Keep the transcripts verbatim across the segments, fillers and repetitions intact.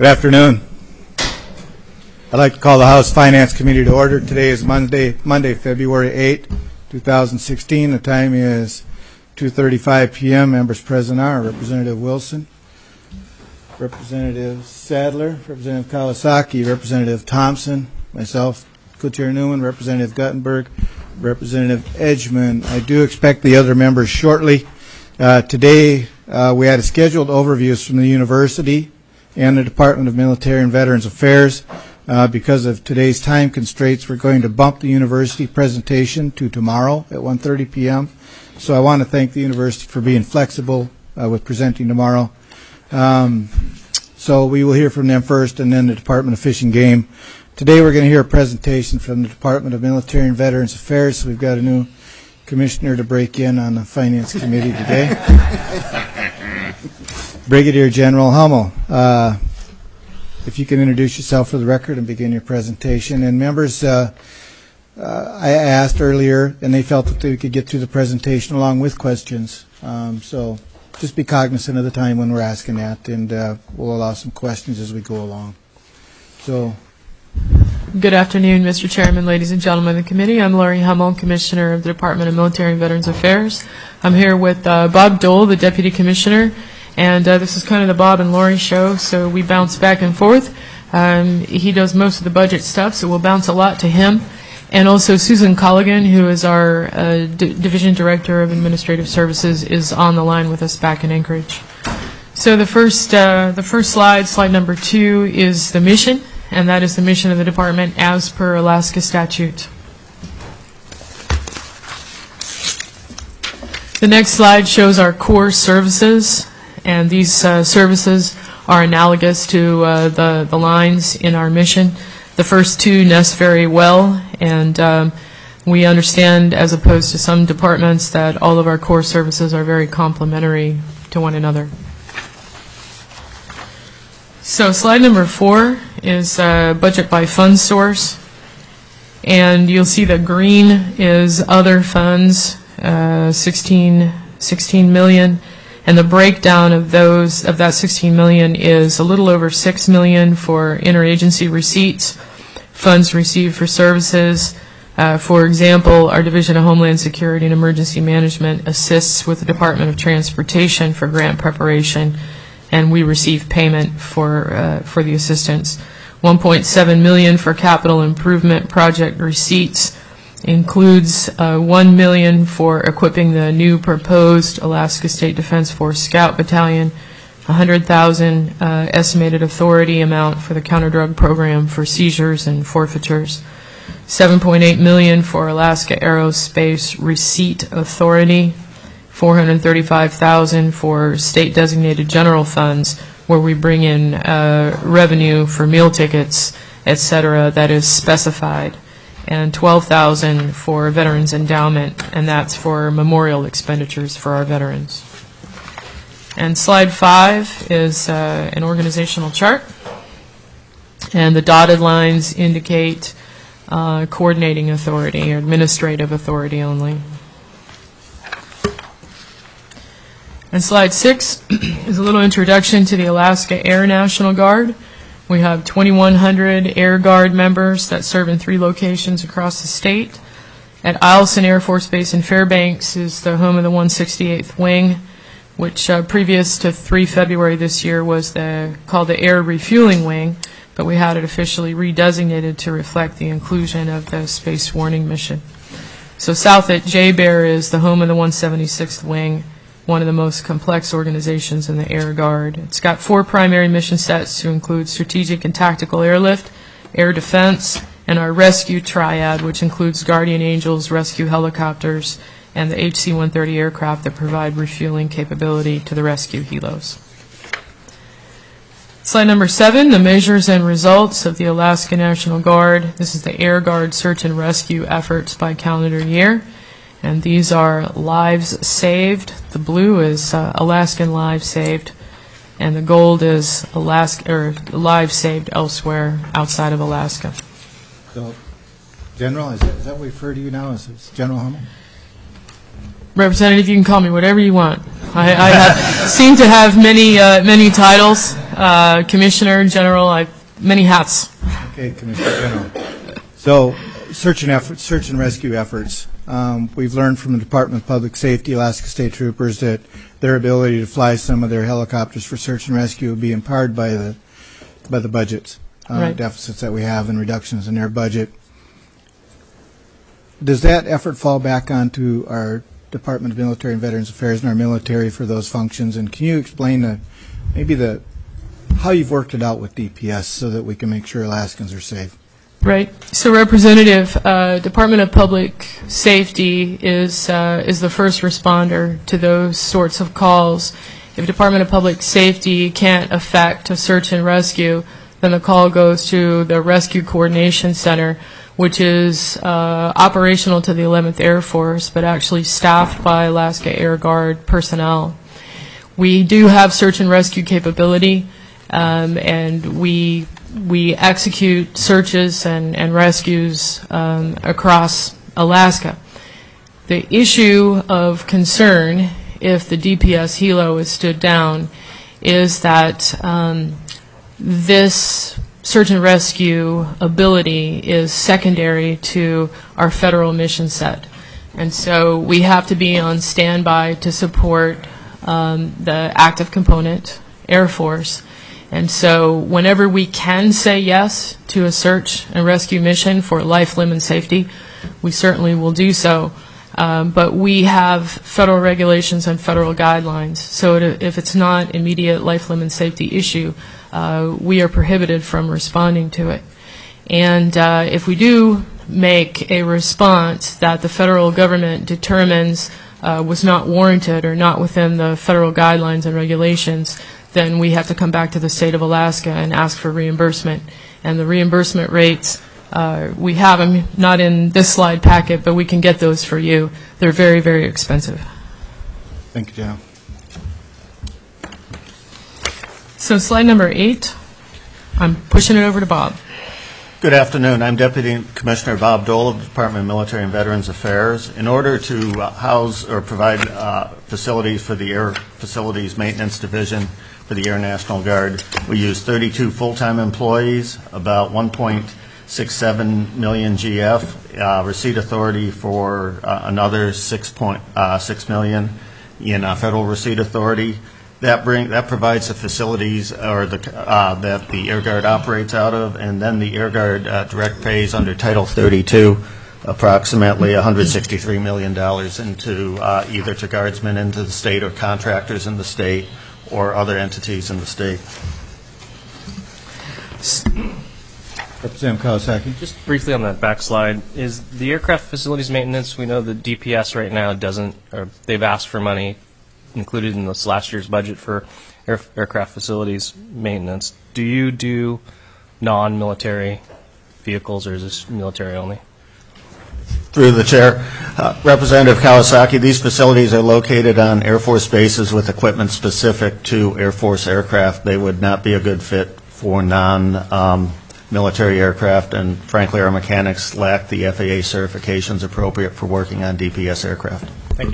Good afternoon. I'd like to call the House Finance Committee to order. Today is Monday, Monday, February eighth, two thousand sixteen. The time is two thirty-five p m Members present are Representative Wilson, Representative Sadler, Representative Kawasaki, Representative Thompson, myself, Co-Chair Newman, Representative Guttenberg, Representative Edgman. I do expect the other members shortly. Uh, today uh, we had a scheduled overviews from the university and the Department of Military and Veterans Affairs. Uh, because of today's time constraints, we're going to bump the university presentation to tomorrow at one thirty p m So I want to thank the university for being flexible uh, with presenting tomorrow. Um, so we will hear from them first, and then the Department of Fish and Game. Today we're going to hear a presentation from the Department of Military and Veterans Affairs. So we've got a new commissioner to break in on the Finance Committee today. Brigadier General Hummel, uh, if you can introduce yourself for the record and begin your presentation. And members, uh, uh, I asked earlier, and they felt that they could get through the presentation along with questions. Um, so just be cognizant of the time when we're asking that, and uh, we'll allow some questions as we go along. So. Good afternoon, Mister Chairman, ladies and gentlemen of the committee. I'm Laurie Hummel, Commissioner of the Department of Military and Veterans Affairs. I'm here with uh, Bob Dole, the Deputy Commissioner, and uh, this is kind of the Bob and Laurie show, so we bounce back and forth. Um, he does most of the budget stuff, so we'll bounce a lot to him. And also Susan Colligan, who is our uh, D Division Director of Administrative Services, is on the line with us back in Anchorage. So the first, uh, the first slide, slide number two, is the mission, and that is the mission of the department as per Alaska statute. The next slide shows our core services, and these uh, services are analogous to uh, the, the lines in our mission. The first two nest very well, and um, we understand, as opposed to some departments, that all of our core services are very complementary to one another. So slide number four is uh, budget by fund source, and you'll see that green is other funds, uh, sixteen, sixteen million, and the breakdown of those of that sixteen million is a little over six million for interagency receipts, funds received for services. Uh, for example, our Division of Homeland Security and Emergency Management assists with the Department of Transportation for grant preparation, and we receive payment for uh, for the assistance. one point seven million dollars for capital improvement project receipts includes uh, one million dollars for equipping the new proposed Alaska State Defense Force Scout Battalion, one hundred thousand dollars uh, estimated authority amount for the counter-drug program for seizures and forfeitures, seven point eight million dollars for Alaska Aerospace Receipt Authority, four hundred thirty-five thousand dollars for state-designated general funds, where we bring in uh, revenue for meal tickets, et cetera, that is specified, and twelve thousand dollars for Veterans Endowment, and that's for memorial expenditures for our veterans. And slide five is uh, an organizational chart, and the dotted lines indicate uh, coordinating authority or administrative authority only. And slide six is a little introduction to the Alaska Air National Guard. We have twenty-one hundred Air Guard members that serve in three locations across the state. At Eielson Air Force Base in Fairbanks is the home of the one sixty-eighth Wing, which uh, previous to the third of February this year was the, called the Air Refueling Wing, but we had it officially redesignated to reflect the inclusion of the Space Warning Mission. So south at J-Bear is the home of the one seventy-sixth Wing, one of the most complex organizations in the Air Guard. It's got four primary mission sets to include strategic and tactical airlift, air defense, and our rescue triad, which includes Guardian Angels, rescue helicopters, and the H C one thirty aircraft that provide refueling capability to the rescue helos. Slide number seven, the measures and results of the Alaska National Guard. This is the Air Guard search and rescue efforts by calendar year. And these are lives saved. The blue is uh, Alaskan lives saved, and the gold is Alaska or lives saved elsewhere outside of Alaska. So, General, is that, is that what we refer to you now as, as General Hummel? Representative, you can call me whatever you want. I, I have, seem to have many uh, many titles. uh, commissioner, general, I've many hats. Okay, Commissioner General. So, search and effort, search and rescue efforts. Um, we've learned from the Department of Public Safety, Alaska State Troopers, that their ability to fly some of their helicopters for search and rescue will be empowered by the by the budgets, uh, Right. deficits that we have and reductions in their budget. Does that effort fall back onto our Department of Military and Veterans Affairs and our military for those functions? And can you explain the, maybe the, how you've worked it out with D P S so that we can make sure Alaskans are safe? Right. So, Representative, uh, Department of Public Safety is uh, is the first responder to those sorts of calls. If Department of Public Safety can't effect a search and rescue, then the call goes to the Rescue Coordination Center, which is uh, operational to the eleventh Air Force, but actually staffed by Alaska Air Guard personnel. We do have search and rescue capability, um, and we we execute searches and, and rescues um, across Alaska. The issue of concern, if the D P S helo is stood down, is that um, this search and rescue ability is secondary to our federal mission set. And so we have to be on standby to support um, the active component, Air Force. And so whenever we can say yes to a search and rescue mission for life, limb, and safety, we certainly will do so. Um, but we have federal regulations and federal guidelines. So it, if it's not immediate life, limb, and safety issue, uh, we are prohibited from responding to it. And uh, if we do make a response that the federal government determines uh, was not warranted or not within the federal guidelines and regulations, then we have to come back to the state of Alaska and ask for reimbursement. And the reimbursement rates, uh, we have them, not in this slide packet, but we can get those for you. They're very, very expensive. Thank you, General. So slide number eight, I'm pushing it over to Bob. Good afternoon. I'm Deputy Commissioner Bob Dole of the Department of Military and Veterans Affairs. In order to uh, house or provide uh, facilities for the Air Facilities Maintenance Division for the Air National Guard, we use thirty-two full-time employees, about one point six seven million G F, uh, receipt authority for uh, another six point six million in uh, federal receipt authority. That bring that provides the facilities or the uh, that the Air Guard operates out of, and then the Air Guard uh, direct pays under Title thirty-two approximately one hundred sixty-three million dollars into uh, either to guardsmen into the state or contractors in the state or other entities in the state. Representative Kawasaki. Just briefly on that back slide, is the aircraft facilities maintenance, we know the D P S right now doesn't, or they've asked for money included in this last year's budget for air, aircraft facilities maintenance. Do you do non-military vehicles, or is this military only? Through the chair, uh, Representative Kawasaki, these facilities are located on Air Force bases with equipment specific to Air Force aircraft. They would not be a good fit for non-military um, aircraft, and frankly, our mechanics lack the F A A certifications appropriate for working on D P S aircraft. Thank you.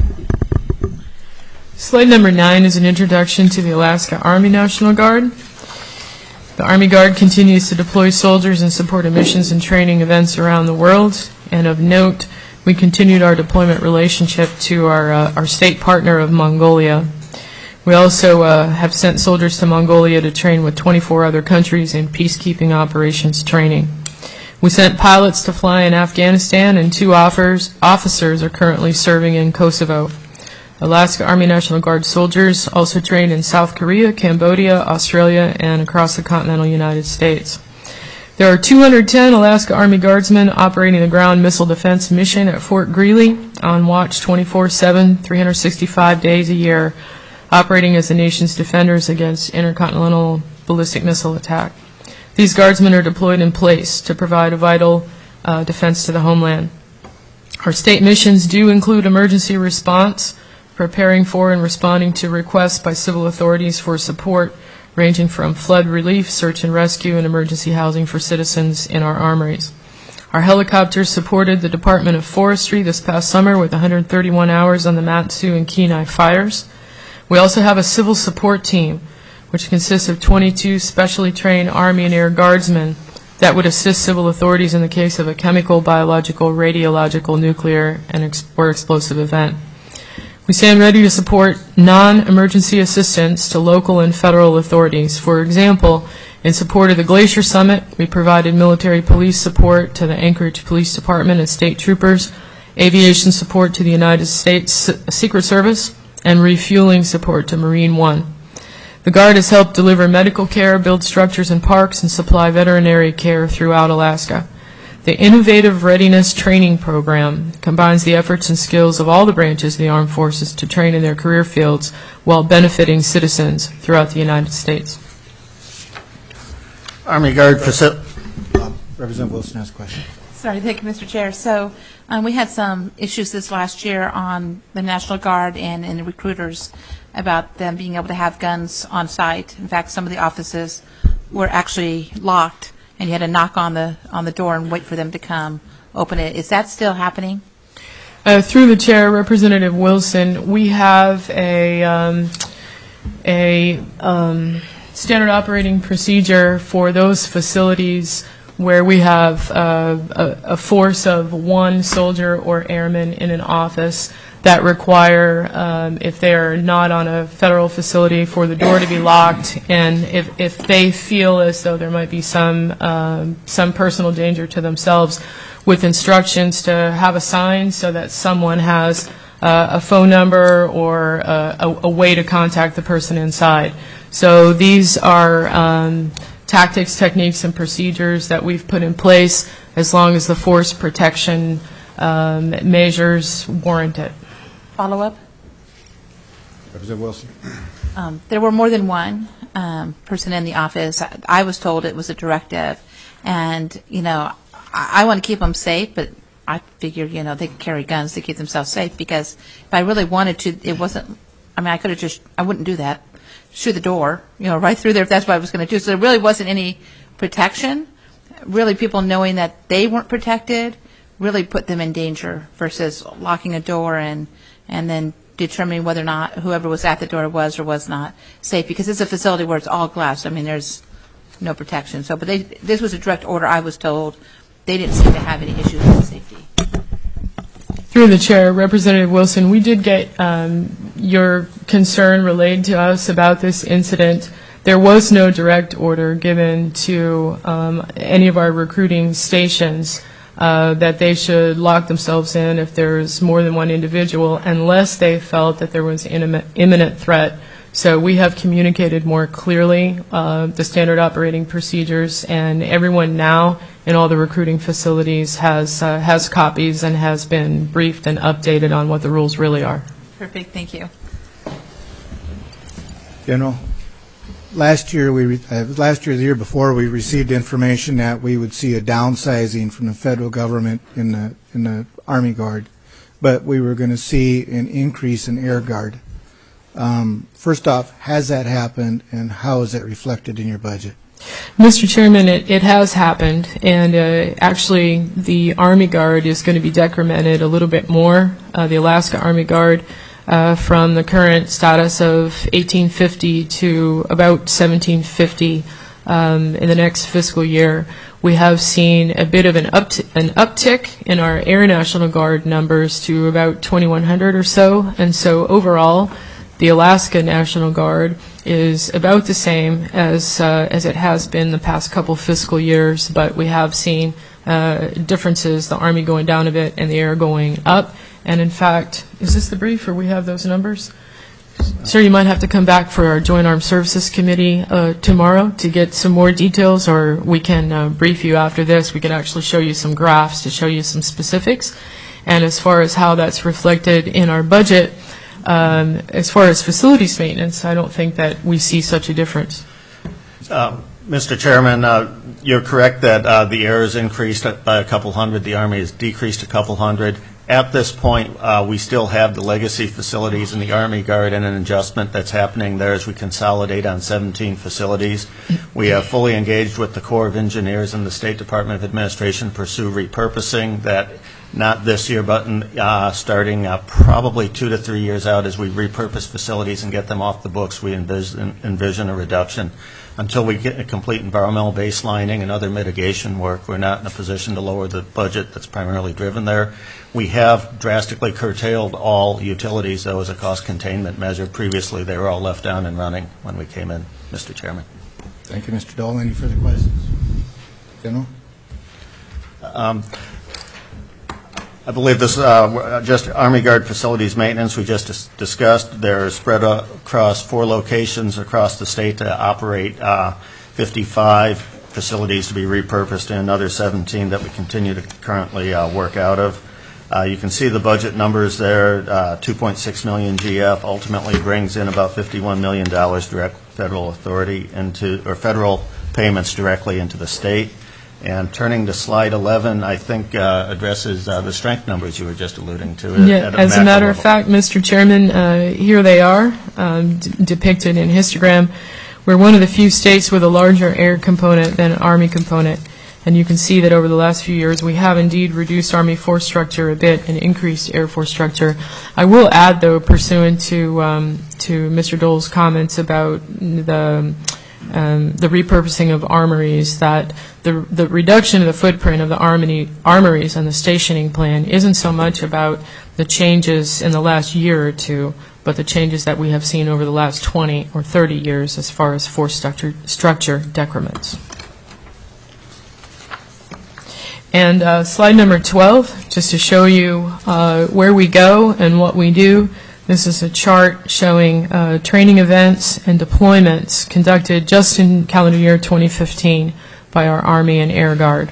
Slide number nine is an introduction to the Alaska Army National Guard. The Army Guard continues to deploy soldiers and support missions and training events around the world. And of note, we continued our deployment relationship to our, uh, our state partner of Mongolia. We also uh, have sent soldiers to Mongolia to train with twenty-four other countries in peacekeeping operations training. We sent pilots to fly in Afghanistan, and two offers, officers are currently serving in Kosovo. Alaska Army National Guard soldiers also trained in South Korea, Cambodia, Australia, and across the continental United States. There are two hundred ten Alaska Army Guardsmen operating the ground missile defense mission at Fort Greely on watch twenty-four seven, three hundred sixty-five days a year, operating as the nation's defenders against intercontinental ballistic missile attack. These Guardsmen are deployed in place to provide a vital uh, defense to the homeland. Our state missions do include emergency response, preparing for and responding to requests by civil authorities for support ranging from flood relief, search and rescue, and emergency housing for citizens in our armories. Our helicopters supported the Department of Forestry this past summer with one hundred thirty-one hours on the Mat-Su and Kenai fires. We also have a civil support team which consists of twenty-two specially trained Army and Air Guardsmen that would assist civil authorities in the case of a chemical, biological, radiological, nuclear, and ex- or explosive event. We stand ready to support non-emergency assistance to local and federal authorities. For example, in support of the Glacier Summit, we provided military police support to the Anchorage Police Department and state troopers, aviation support to the United States Secret Service, and refueling support to Marine One. The Guard has helped deliver medical care, build structures and parks, and supply veterinary care throughout Alaska. The Innovative Readiness Training Program combines the efforts and skills of all the branches of the Armed Forces to train in their career fields while benefiting citizens throughout the United States. Army Guard facility. Representative Wilson has a question. Sorry, thank you, Mister Chair. So um, we had some issues this last year on the National Guard and in the recruiters about them being able to have guns on site. In fact, some of the offices were actually locked, and you had to knock on the on the door and wait for them to come open it. Is that still happening? Uh, through the chair, Representative Wilson, we have a um, a um, standard operating procedure for those facilities where we have uh, a, a force of one soldier or airman in an office that require, um, if they are not on a federal facility, for the door to be locked, and if, if they feel as though there might be some um, some personal danger to themselves, with instructions to have a sign so that someone has uh, a phone number or uh, a, a way to contact the person inside. So these are um, tactics, techniques, and procedures that we've put in place as long as the force protection um, measures warrant it. Follow-up? Representative Wilson. Um, there were more than one um, person in the office. I, I was told it was a directive. And, you know, I, I want to keep them safe, but I figured, you know, they could carry guns to keep themselves safe, because if I really wanted to, it wasn't, I mean, I could have just, I wouldn't do that. Shoot the door, you know, right through there if that's what I was going to do. So there really wasn't any protection. Really, people knowing that they weren't protected really put them in danger versus locking a door and and then determining whether or not whoever was at the door was or was not safe, because it's a facility where it's all glass. I mean, there's no protection. So, but they, this was a direct order, I was told. They didn't seem to have any issues with safety. Through the chair, Representative Wilson, we did get um, your concern relayed to us about this incident. There was no direct order given to um, any of our recruiting stations uh, that they should lock themselves in if there's more than one individual, unless they felt that there was an imminent threat. So we have communicated more clearly uh, the standard operating procedures, and everyone now in all the recruiting facilities has uh, has copies and has been briefed and updated on what the rules really are. Perfect, thank you. General, last year, we re- uh, last year, the year before, we received information that we would see a downsizing from the federal government in the in the Army Guard, but we were going to see an increase in Air Guard. Um, first off, has that happened, and how is it reflected in your budget? Mister Chairman, it, it has happened, and uh, actually the Army Guard is going to be decremented a little bit more, uh, the Alaska Army Guard, uh, from the current status of eighteen fifty to about seventeen fifty um, in the next fiscal year. We have seen a bit of an, upt- an uptick in our Air National Guard numbers to about twenty-one hundred or so, and so overall, the Alaska National Guard is about the same as uh, as it has been the past couple fiscal years, but we have seen uh, differences, the Army going down a bit and the Air going up. And in fact, is this the brief, or we have those numbers? Sir, you might have to come back for our Joint Armed Services Committee uh, tomorrow to get some more details, or we can uh, brief you after this. We can actually show you some graphs to show you some specifics. And as far as how that's reflected in our budget, Um, as far as facilities maintenance, I don't think that we see such a difference. Uh, Mister Chairman, uh, you're correct that uh, the Air has increased by a couple hundred. The Army has decreased a couple hundred. At this point, uh, we still have the legacy facilities in the Army Guard, and an adjustment that's happening there as we consolidate on seventeen facilities. We have fully engaged with the Corps of Engineers and the State Department of Administration to pursue repurposing that not this year, but uh, starting uh, probably two to three years out as we repurpose facilities and get them off the books, we envision, envision a reduction. Until we get a complete environmental baselining and other mitigation work, we're not in a position to lower the budget that's primarily driven there. We have drastically curtailed all utilities, though, as a cost containment measure. Previously, they were all left down and running when we came in, Mister Chairman. Thank you, Mister Dole. Any further questions? General? Um, I believe this, uh, just Army Guard facilities maintenance we just dis discussed. They're spread across four locations across the state to operate uh, fifty-five facilities to be repurposed and another seventeen that we continue to currently uh, work out of. Uh, you can see the budget numbers there, uh, two point six million G F ultimately brings in about fifty-one million dollars direct federal authority into, or federal payments directly into the state. And turning to slide eleven, I think uh, addresses uh, the strength numbers you were just alluding to. At, Yeah, at a as a macro matter of level. fact, Mister Chairman, uh, here they are, um, d- depicted in histogram. We're one of the few states with a larger air component than an Army component. And you can see that over the last few years, we have indeed reduced Army force structure a bit and increased Air Force structure. I will add, though, pursuant to um, to Mister Dole's comments about the um, the repurposing of armories, that the the reduction of the footprint of the armory, armories and the stationing plan isn't so much about the changes in the last year or two, but the changes that we have seen over the last twenty or thirty years as far as force structure, structure decrements. And uh, slide number twelve, just to show you uh, where we go and what we do. This is a chart showing uh, training events and deployments conducted just in calendar year twenty fifteen by our Army and Air Guard.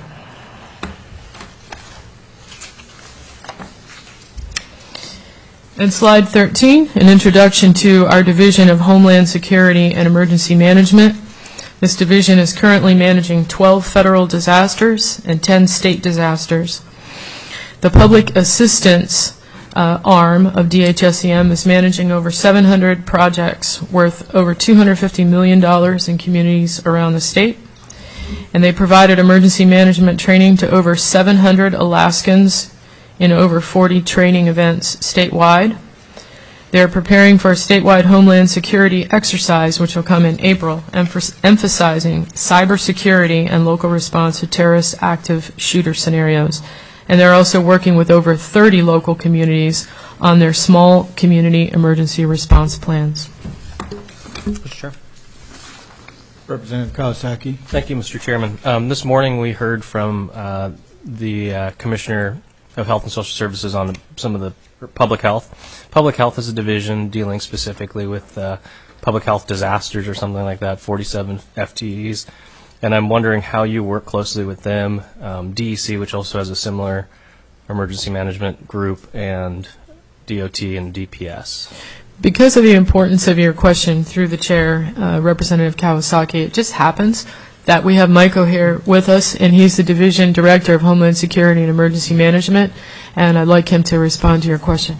And slide thirteen, an introduction to our Division of Homeland Security and Emergency Management. This division is currently managing twelve federal disasters and ten state disasters. The public assistance uh, arm of D H S E M is managing over seven hundred projects worth over two hundred fifty million dollars in communities around the state. And they provided emergency management training to over seven hundred Alaskans in over forty training events statewide. They are preparing for a statewide Homeland Security exercise, which will come in April, emphasizing cybersecurity and local response to terrorist active shooter scenarios. And they're also working with over thirty local communities on their small community emergency response plans. Mister Chair. Representative Kawasaki. Thank you, Mister Chairman. Um, this morning we heard from uh, the uh, Commissioner of Health and Social Services on some of the public health. Public health is a division dealing specifically with uh, public health disasters or something like that, forty-seven F T Es. And I'm wondering how you work closely with them, um, D E C, which also has a similar emergency management group, and D O T and D P S. Because of the importance of your question through the chair, uh, Representative Kawasaki, it just happens that we have Mike O'Hare with us, and he's the Division Director of Homeland Security and Emergency Management, and I'd like him to respond to your question.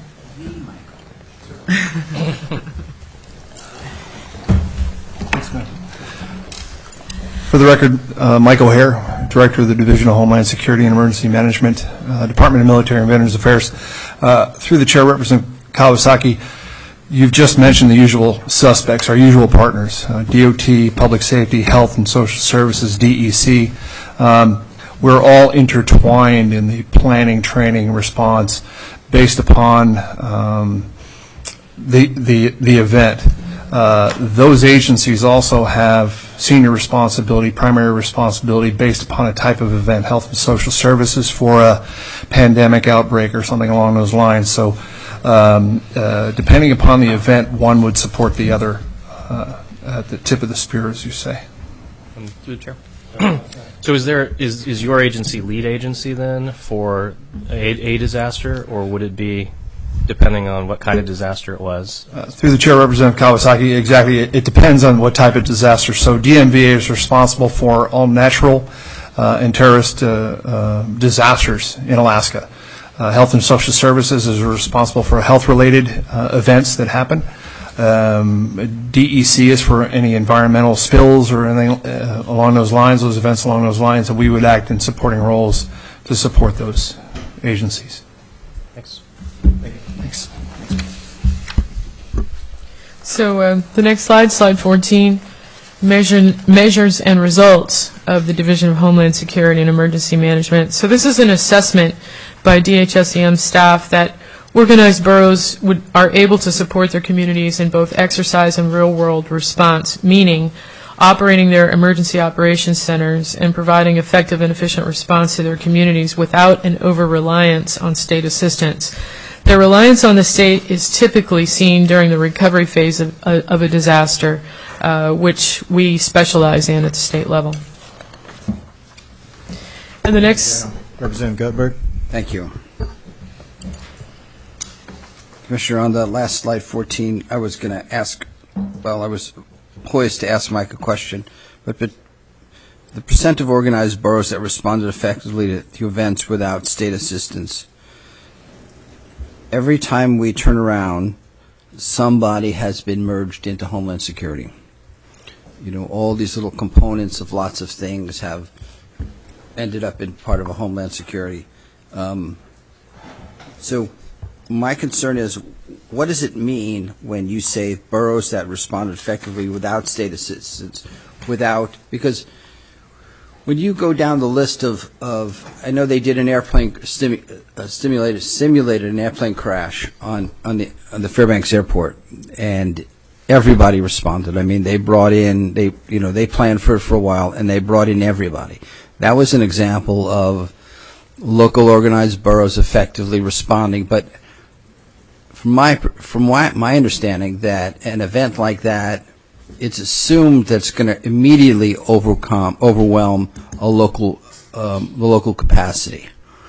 For the record, uh, Mike O'Hare, Director of the Division of Homeland Security and Emergency Management, uh, Department of Military and Veterans Affairs. Uh, through the chair, Representative Kawasaki, you've just mentioned the usual suspects, our usual partners, uh, D O T, Public Safety, Health and Social Services, D E C. Um, we're all intertwined in the planning, training, response based upon um, the, the, the event. Uh, those agencies also have senior responsibility, primary responsibility based upon a type of event, Health and Social Services for a pandemic outbreak or something along those lines. So um, uh, depending upon the event, one would support the other uh, at the tip of the spear, as you say. Um, through the chair. So is there is, is your agency lead agency then for a, a disaster, or would it be depending on what kind of disaster it was? Uh, through the chair, Representative Kawasaki, exactly. It, it depends on what type of disaster. So D M V A is responsible for all natural uh, and terrorist uh, uh, disasters in Alaska. Uh, Health and Social Services is responsible for health-related uh, events that happen. Um, D E C is for any environmental spills or anything uh, along those lines, those events along those lines, and we would act in supporting roles to support those agencies. Thanks. Thanks. So uh, the next slide, slide fourteen, measure, measures and results of the Division of Homeland Security and Emergency Management. So this is an assessment by D H S E M staff that organized boroughs would, are able to support their communities in both exercise and real-world response, meaning operating their emergency operations centers and providing effective and efficient response to their communities without an over-reliance on state assistance. Their reliance on the state is typically seen during the recovery phase of, of a disaster, uh, which we specialize in at the state level. And the next... Representative Guttenberg. Thank you. Commissioner, on the last slide, fourteen, I was going to ask, well, I was poised to ask Mike a question, but, but the percent of organized boroughs that responded effectively to, to events without state assistance, every time we turn around, somebody has been merged into Homeland Security. You know, all these little components of lots of things have ended up in part of a Homeland Security. Um, so my concern is, what does it mean when you say boroughs that responded effectively without state assistance, without, because when you go down the list of, of I know they did an airplane, stimu, uh, stimulated, simulated an airplane crash on, on, the, on the Fairbanks Airport, and everybody responded. I mean, they brought in, they, you know, they planned for it for a while, and they brought in everybody. That was an example of local organized boroughs effectively responding, but from my, from my, my understanding that an event like that, it's assumed that's going to immediately overcome, overwhelm a local, um, the local capacity.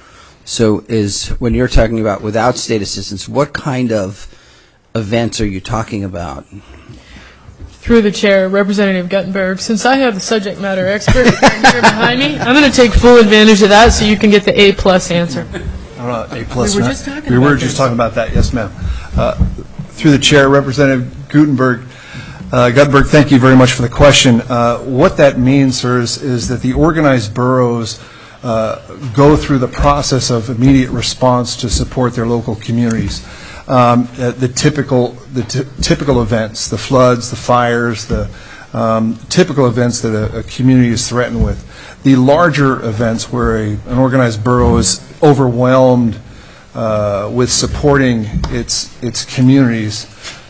So is, when you're talking about without state assistance, what kind of events are you talking about? Through the chair, Representative Guttenberg, since I have the subject matter expert here behind me, I'm going to take full advantage of that so you can get the A-plus answer. Uh, A plus. We were not- just talking We about were just this. talking about that, yes, ma'am. Uh, Through the chair, Representative Gutenberg, uh, Guttenberg, thank you very much for the question. Uh, What that means, sir, is, is that the organized boroughs uh, go through the process of immediate response to support their local communities. Um, uh, the typical, the t- typical events, the floods, the fires, the um, typical events that a, a community is threatened with. The larger events where a, an organized borough is overwhelmed uh, with supporting its its communities,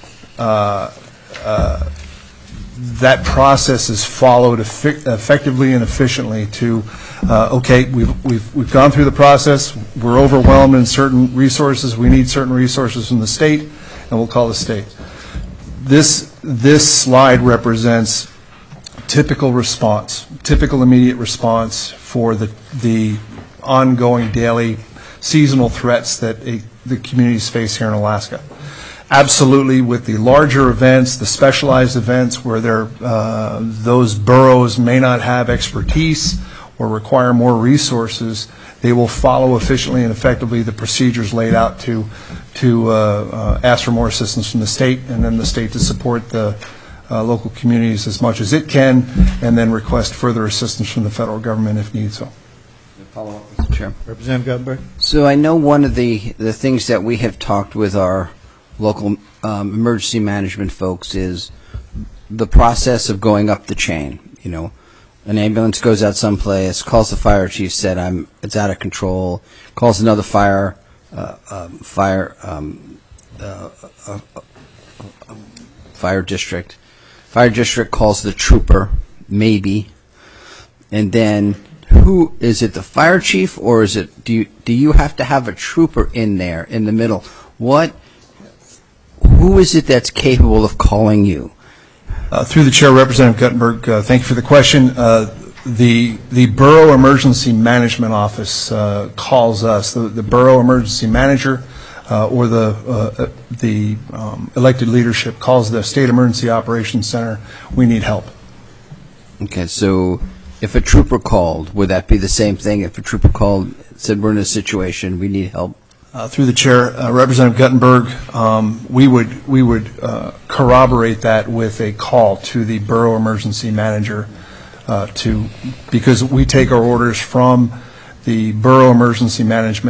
uh, uh, that process is followed effi- effectively and efficiently to, uh, okay, we've, we've, we've gone through the process, we're overwhelmed in certain resources, we need certain resources from the state, and we'll call the state. This, this slide represents typical response, typical immediate response for the, the ongoing daily seasonal threats that a, the communities face here in Alaska. Absolutely, with the larger events, the specialized events where there, uh, those boroughs may not have expertise or require more resources, they will follow efficiently and effectively the procedures laid out to, to uh, uh, ask for more assistance from the state, and then the state to support the uh, local communities as much as it can, and then request further assistance from the federal government if need so. Follow up, Mister Chair. Representative Guttenberg. So I know one of the, the things that we have talked with our local um, emergency management folks is the process of going up the chain. You know, an ambulance goes out someplace, calls the fire chief, said I'm it's out of control, calls another fire uh, um, fire um, uh, uh, uh, uh, fire district. Fire district calls the trooper, maybe, and then who is it? The fire chief, or is it? Do you do you have to have a trooper in there in the middle? What? Who is it that's capable of calling you? Uh, through the chair, Representative Guttenberg, uh, thank you for the question. Uh, the the Borough Emergency Management Office uh, calls us, the, the Borough Emergency Manager uh, or the uh, the um, elected leadership calls the State Emergency Operations Center. We need help. Okay, so if a trooper called, would that be the same thing? If a trooper called, said we're in a situation, we need help? Uh, through the chair, uh, Representative Guttenberg, um, we would we would uh, corroborate that with a call to the Borough Emergency Manager uh, to, because we take our orders from the Borough Emergency Management.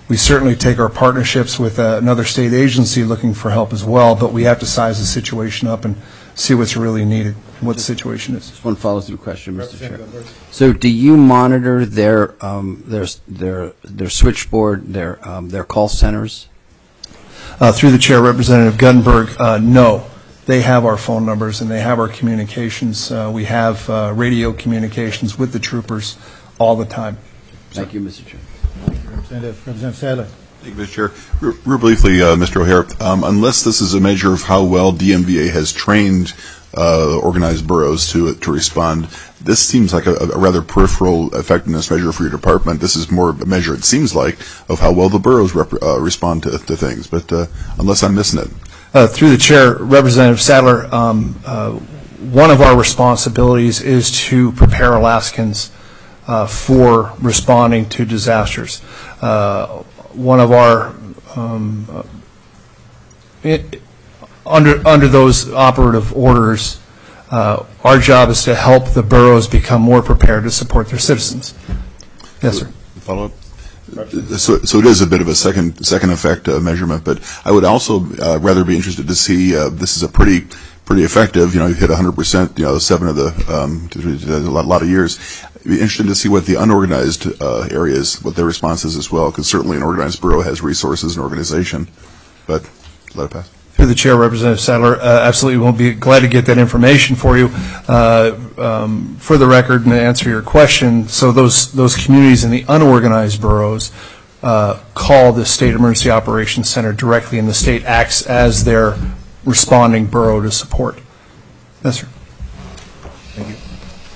We certainly take our partnerships with uh, another state agency looking for help as well, but we have to size the situation up and see what's really needed, what the situation is. Just one follow-through question, Mister Chair. So, do you monitor their um, their their their switchboard, their um, their call centers? Uh, through the chair, Representative Guttenberg, uh, no. They have our phone numbers and they have our communications. Uh, we have uh, radio communications with the troopers all the time. Thank you, Mister Chair. Representative, Representative Sadler. Thank you, Mister Chair. Real, real briefly, uh, Mister O'Hare, um, unless this is a measure of how well D M V A has trained uh, organized boroughs to to respond, this seems like a, a rather peripheral effectiveness measure for your department. This is more a measure, it seems like, of how well the boroughs rep, uh, respond to, to things. But uh, unless I'm missing it. Uh, through the chair, Representative Sadler, um, uh, one of our responsibilities is to prepare Alaskans uh, for responding to disasters. Uh, one of our um, uh, it, under under those operative orders, uh, our job is to help the boroughs become more prepared to support their citizens. Yes, sir. Follow up. So, so it is a bit of a second second effect uh, measurement, but I would also uh, rather be interested to see. Uh, this is a pretty pretty effective. You know, you've hit one hundred percent. You know, seven of the um, a lot, lot of years. I'd be interested to see what the unorganized uh, areas, what their response is as well, because certainly an organized borough has resources and organization. But let it pass. Through the chair, Representative Sadler, uh, absolutely will be glad to get that information for you. Uh, um, for the record, and to answer your question, so those those communities in the unorganized boroughs uh, call the State Emergency Operations Center directly, and the state acts as their responding borough to support. Yes, sir. Thank you.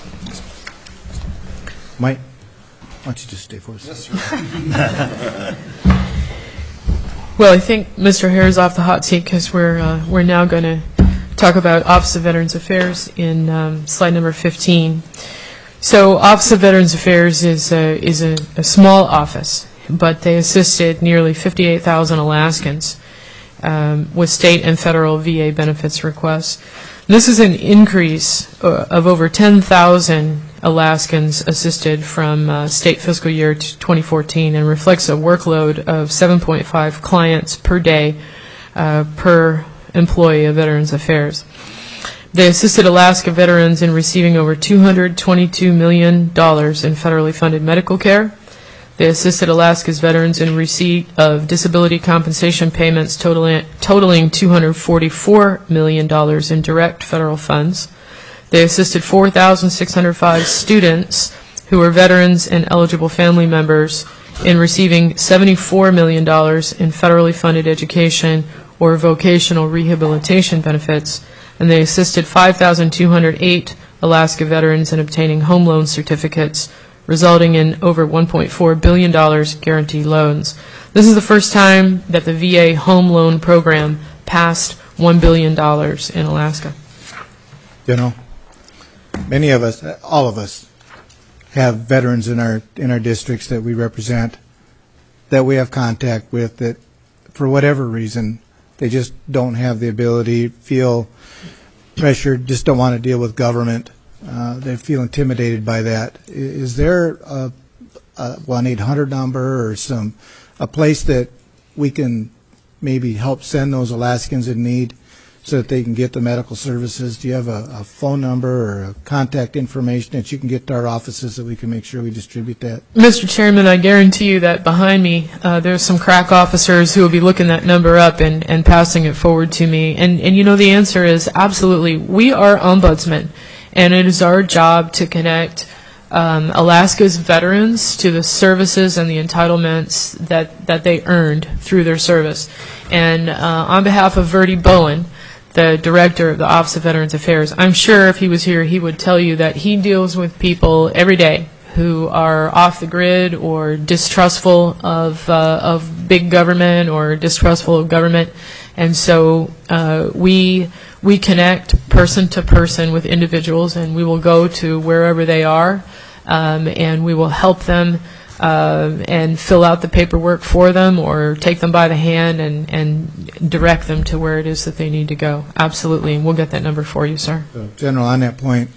Mike, why don't you just stay for us? Yes, sir. Well, I think Mister Hare's off the hot seat because we're uh, we're now going to talk about Office of Veterans Affairs in um, slide number fifteen. So, Office of Veterans Affairs is a, is a, a small office, but they assisted nearly fifty-eight thousand Alaskans um, with state and federal V A benefits requests. This is an increase uh, of over ten thousand Alaskans assisted from uh, state fiscal year twenty fourteen and reflects a workload of seven point five clients per day uh, per employee of Veterans Affairs. They assisted Alaska veterans in receiving over two hundred twenty-two million dollars in federally funded medical care. They assisted Alaska's veterans in receipt of disability compensation payments totaling, totaling two hundred forty-four million dollars in direct federal funds. They assisted four thousand six hundred five students who were veterans and eligible family members in receiving seventy-four million dollars in federally funded education or vocational rehabilitation benefits, and they assisted five thousand two hundred eight Alaska veterans in obtaining home loan certificates, resulting in over one point four billion dollars guaranteed loans. This is the first time that the V A home loan program passed one billion dollars in Alaska. You know, many of us, all of us, have veterans in our in our districts that we represent, that we have contact with, that for whatever reason they just don't have the ability, feel pressured, just don't want to deal with government. Uh, they feel intimidated by that. I- Is there a, a one eight hundred number or some a place that we can maybe help send those Alaskans in need so that they can get the medical services? Do you have a, a phone number or a contact information that you can get to our offices so we can make sure we distribute that? Mister Chairman, I guarantee you that behind me uh, there's some crack officers who will be looking that number up and, and passing it forward to me. And, and you know, the answer is absolutely. We are ombudsmen, and it is our job to connect um, Alaska's veterans to the services and the entitlements that, that they earned through their service. And uh, on behalf of Verdi Bowen, the director of the Office of Veterans Affairs, I'm sure if he was here, he would tell you that he deals with people every day who are off the grid or distrustful of uh, of big government or distrustful of government, and so uh, we we connect person to person with individuals, and we will go to wherever they are, um, and we will help them uh, and fill out the paperwork for them or take them by the hand and, and direct them to where it is that they need to go. Absolutely, and we'll get that number for you, sir. So, General, on that point,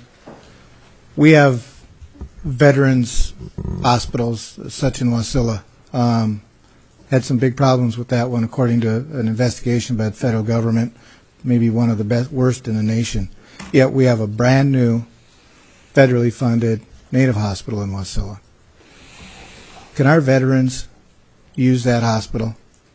we have veterans hospitals, such in Wasilla, um, had some big problems with that one, according to an investigation by the federal government, maybe one of the best, worst in the nation. Yet we have a brand-new, federally funded Native hospital in Wasilla. Can our veterans use that hospital?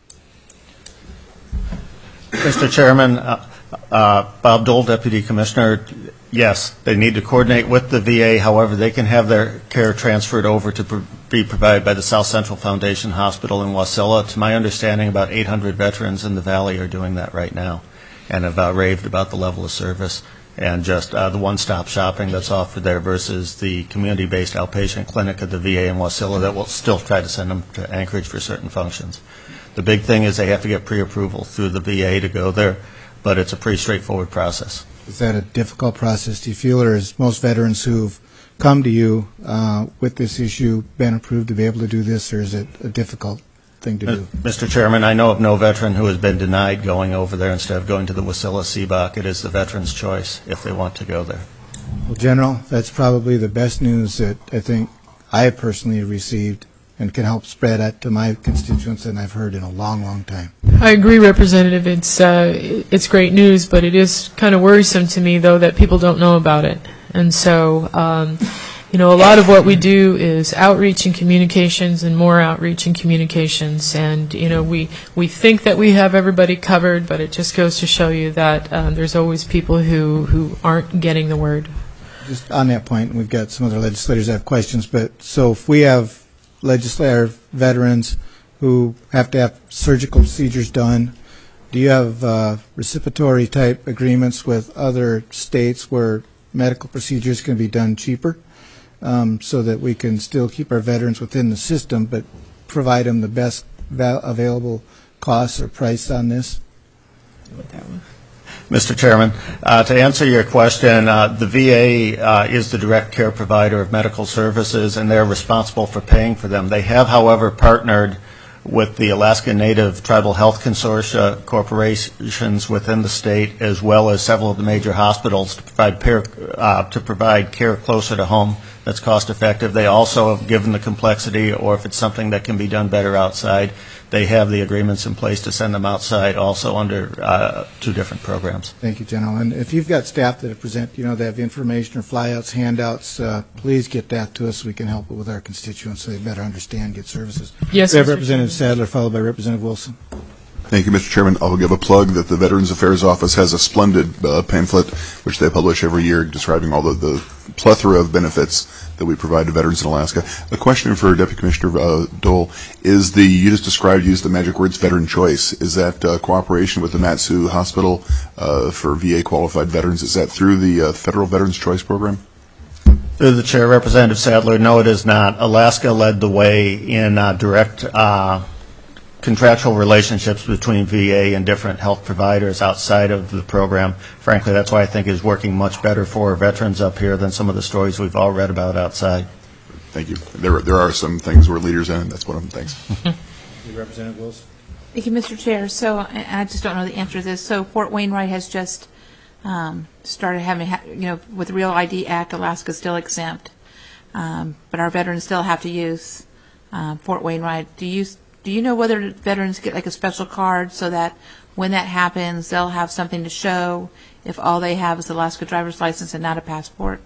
Mister Chairman, uh, uh, Bob Dole, Deputy Commissioner, yes, they need to coordinate with the V A. However, they can have their care transferred over to pr- be provided by the South Central Foundation Hospital in Wasilla. To my understanding, about eight hundred veterans in the Valley are doing that right now and have uh, raved about the level of service and just uh, the one-stop shopping that's offered there versus the community-based outpatient clinic at the V A in Wasilla that will still try to send them to Anchorage for certain functions. The big thing is they have to get pre-approval through the V A to go there, but it's a pretty straightforward process. Is that a difficult process, do you feel, or is most veterans who've come to you uh, with this issue been approved to be able to do this, or is it a difficult thing to do? Mister Chairman, I know of no veteran who has been denied going over there instead of going to the Wasilla C B O C. It is the veteran's choice if they want to go there. Well, General, that's probably the best news that I think I have personally received and can help spread that to my constituents than I've heard in a long, long time. I agree, Representative. It's uh, it's great news, but it is kind of worrisome to me, though, that people don't know about it. And so, um, you know, a lot of what we do is outreach and communications, and more outreach and communications. And you know, we we think that we have everybody covered, but it just goes to show you that um, there's always people who who aren't getting the word. Just on that point, we've got some other legislators that have questions, but so if we have legislator veterans who have to have surgical procedures done, do you have uh, reciprocatory type agreements with other states where medical procedures can be done cheaper, um, so that we can still keep our veterans within the system but provide them the best val- available cost or price on this? Mister Chairman, uh, to answer your question, uh, the V A uh, is the direct care provider of medical services, and they're responsible for paying for them. They have, however, partnered with the Alaska Native Tribal Health Consortia corporations within the state, as well as several of the major hospitals, to provide, care, uh, to provide care closer to home that's cost effective. They also have, given the complexity, or if it's something that can be done better outside, they have the agreements in place to send them outside, also under uh, two different programs. Thank you, General. And if you've got staff that present, you know, they have information or flyouts, handouts, uh, please get that to us so we can help it with our constituents so they better understand, get services. Yes, we have Mister Representative Sadler, followed by Representative Wilson. Thank you, Mister Chairman. I'll give a plug that the Veterans Affairs Office has a splendid uh, pamphlet which they publish every year describing all the, the plethora of benefits that we provide to veterans in Alaska. A question for Deputy Commissioner uh, Dole is the, you just described, used the magic words veteran choice. Is that uh, cooperation with the Mat-Su Hospital uh, for V A qualified veterans? Is that through the uh, Federal Veterans Choice Program? Through the Chair, Representative Sadler, no, it is not. Alaska led the way in uh, direct uh, contractual relationships between V A and different health providers outside of the program. Frankly, that's why I think it's working much better for veterans up here than some of the stories we've all read about outside. Thank you. There, there are some things we're leaders in, and that's one of them. Thanks. Representative Wilson. Thank you, Mister Chair. So I I just don't know the answer to this. So Fort Wainwright has just um, started having, ha- you know, with the Real I D Act, Alaska's still exempt, um, but our veterans still have to use uh, Fort Wainwright. Do you do you know whether veterans get like a special card so that when that happens, they'll have something to show if all they have is the Alaska driver's license and not a passport?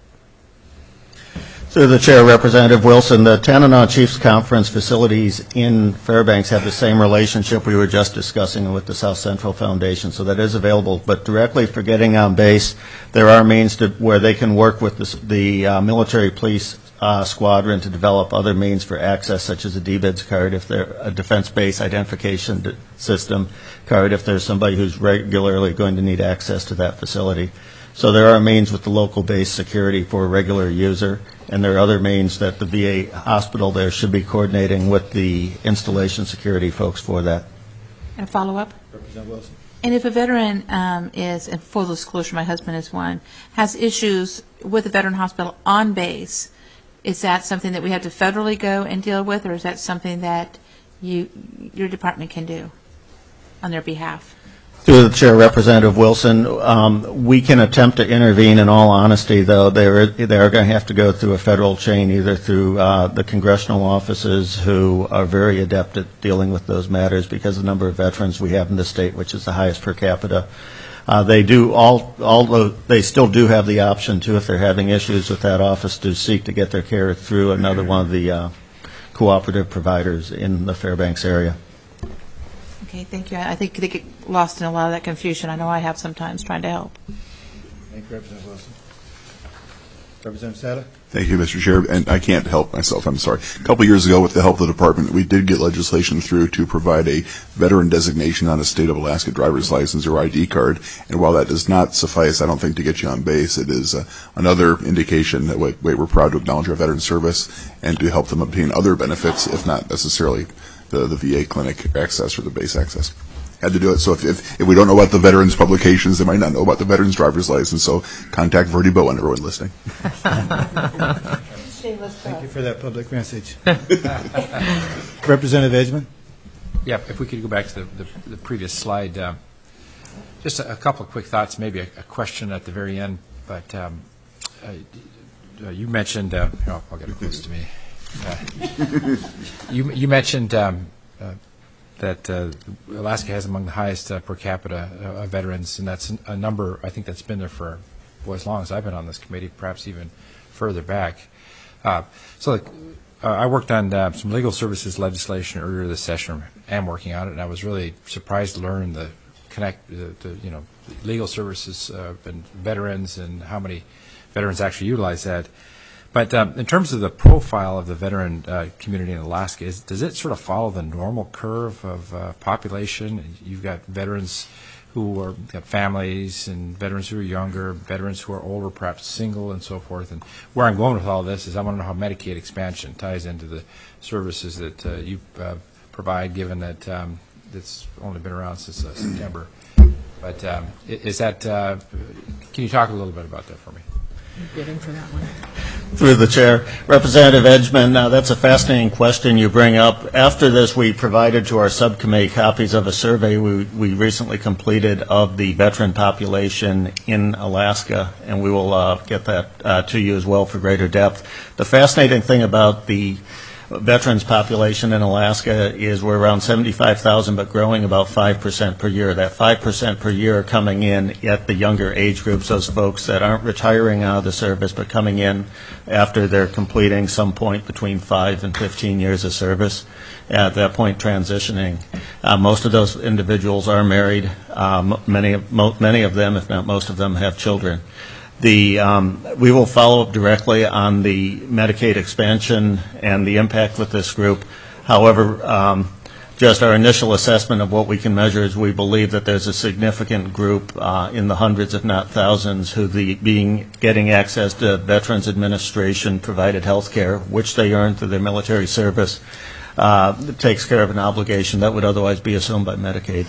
Through the Chair, Representative Wilson, the Tanana Chiefs Conference facilities in Fairbanks have the same relationship we were just discussing with the South Central Foundation, so that is available. But directly for getting on base, there are means to, where they can work with the, the uh, military police uh, squadron to develop other means for access, such as a D B I D S card, if they're a defense base identification d- system card, if there's somebody who's regularly going to need access to that facility. So there are means with the local base security for a regular user, and there are other means that the V A hospital there should be coordinating with the installation security folks for that. And a follow-up? Representative Wilson. And if a veteran um, is, and full disclosure, my husband is one, has issues with the veteran hospital on base, is that something that we have to federally go and deal with, or is that something that you, your department can do on their behalf? Through the Chair, Representative Wilson, um, we can attempt to intervene. In all honesty, though, they're, they're going to have to go through a federal chain, either through uh, the congressional offices, who are very adept at dealing with those matters because of the number of veterans we have in the state, which is the highest per capita. Uh, they do, all, although they still do have the option, too, if they're having issues with that office, to seek to get their care through another one of the uh, cooperative providers in the Fairbanks area. Okay, thank you. I I think they get lost in a lot of that confusion. I know I have sometimes trying to help. Thank you, Representative Wilson. Representative Sada? Thank you, Mister Chair, and I can't help myself, I'm sorry. A couple years ago, with the help of the department, we did get legislation through to provide a veteran designation on a state of Alaska driver's license or I D card, and while that does not suffice, I don't think, to get you on base, it is uh, another indication that we, we're proud to acknowledge our veteran service and to help them obtain other benefits, if not necessarily the, the V A clinic access or the base access. Had to do it. So if, if, if we don't know about the veterans publications, they might not know about the veterans driver's license. So contact Verdi Bowen, everyone listening. Thank you for that public message. Representative Edgman? Yeah, if we could go back to the, the, the previous slide. Uh, just a, a couple of quick thoughts, maybe a, a question at the very end. But um, uh, you mentioned, uh, oh, I'll get it close to me. Uh, you, you mentioned um, uh, that uh, Alaska has among the highest uh, per capita uh, veterans, and that's a number, I think, that's been there for well, as long as I've been on this committee, perhaps even further back. Uh, so uh, I worked on uh, some legal services legislation earlier this session. I'm working on it, and I was really surprised to learn the connect, the, the you know, legal services uh, and veterans and how many veterans actually utilize that. But um, in terms of the profile of the veteran uh, community in Alaska, is, does it sort of follow the normal curve of uh, population? You've got veterans who are got families, and veterans who are younger, veterans who are older, perhaps single, and so forth. And where I'm going with all this is I want to know how Medicaid expansion ties into the services that uh, you uh, provide, given that um, it's only been around since uh, September. But um, is that? Uh, can you talk a little bit about that for me? Getting for that one. Through the Chair, Representative Edgman, uh, that's a fascinating question you bring up. After this, we provided to our subcommittee copies of a survey we, we recently completed of the veteran population in Alaska, and we will uh, get that uh, to you as well for greater depth. The fascinating thing about the veterans population in Alaska is we're around seventy-five thousand, but growing about five percent per year. That five percent per year are coming in at the younger age groups, those folks that aren't retiring out of the service, but coming in after they're completing some point between five and fifteen years of service. At that point, transitioning. Uh, most of those individuals are married. Um, many, of, mo- many of them, if not most of them, have children. The, um, we will follow up directly on the Medicaid expansion and the impact with this group. However, um, just our initial assessment of what we can measure is we believe that there's a significant group uh, in the hundreds, if not thousands, who the being getting access to Veterans Administration provided health care, which they earned through their military service, uh, takes care of an obligation that would otherwise be assumed by Medicaid.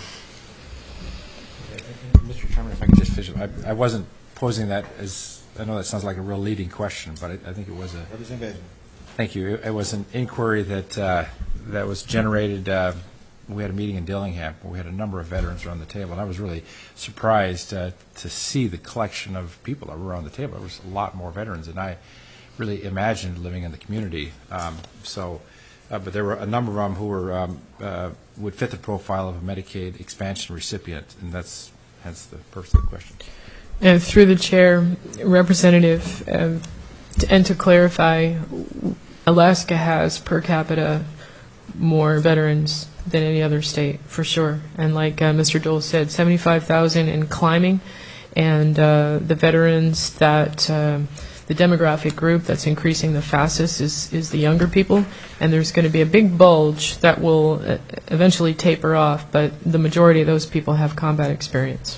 Mister Chairman, if I could just finish, I, I wasn't posing that as, I know that sounds like a real leading question, but I, I think it was a, thank you, it, it was an inquiry that uh, that was generated, uh, we had a meeting in Dillingham where we had a number of veterans around the table, and I was really surprised uh, to see the collection of people that were around the table. There was a lot more veterans than I really imagined living in the community. Um, so, uh, but there were a number of them who were um, uh, would fit the profile of a Medicaid expansion recipient, and that's hence the purpose of the question. Uh, through the chair, Representative, uh, t- and to clarify, Alaska has per capita more veterans than any other state, for sure. And like uh, Mister Dole said, seventy-five thousand in climbing, and uh, the veterans that, uh, the demographic group that's increasing the fastest is, is the younger people, and there's going to be a big bulge that will uh, eventually taper off, but the majority of those people have combat experience.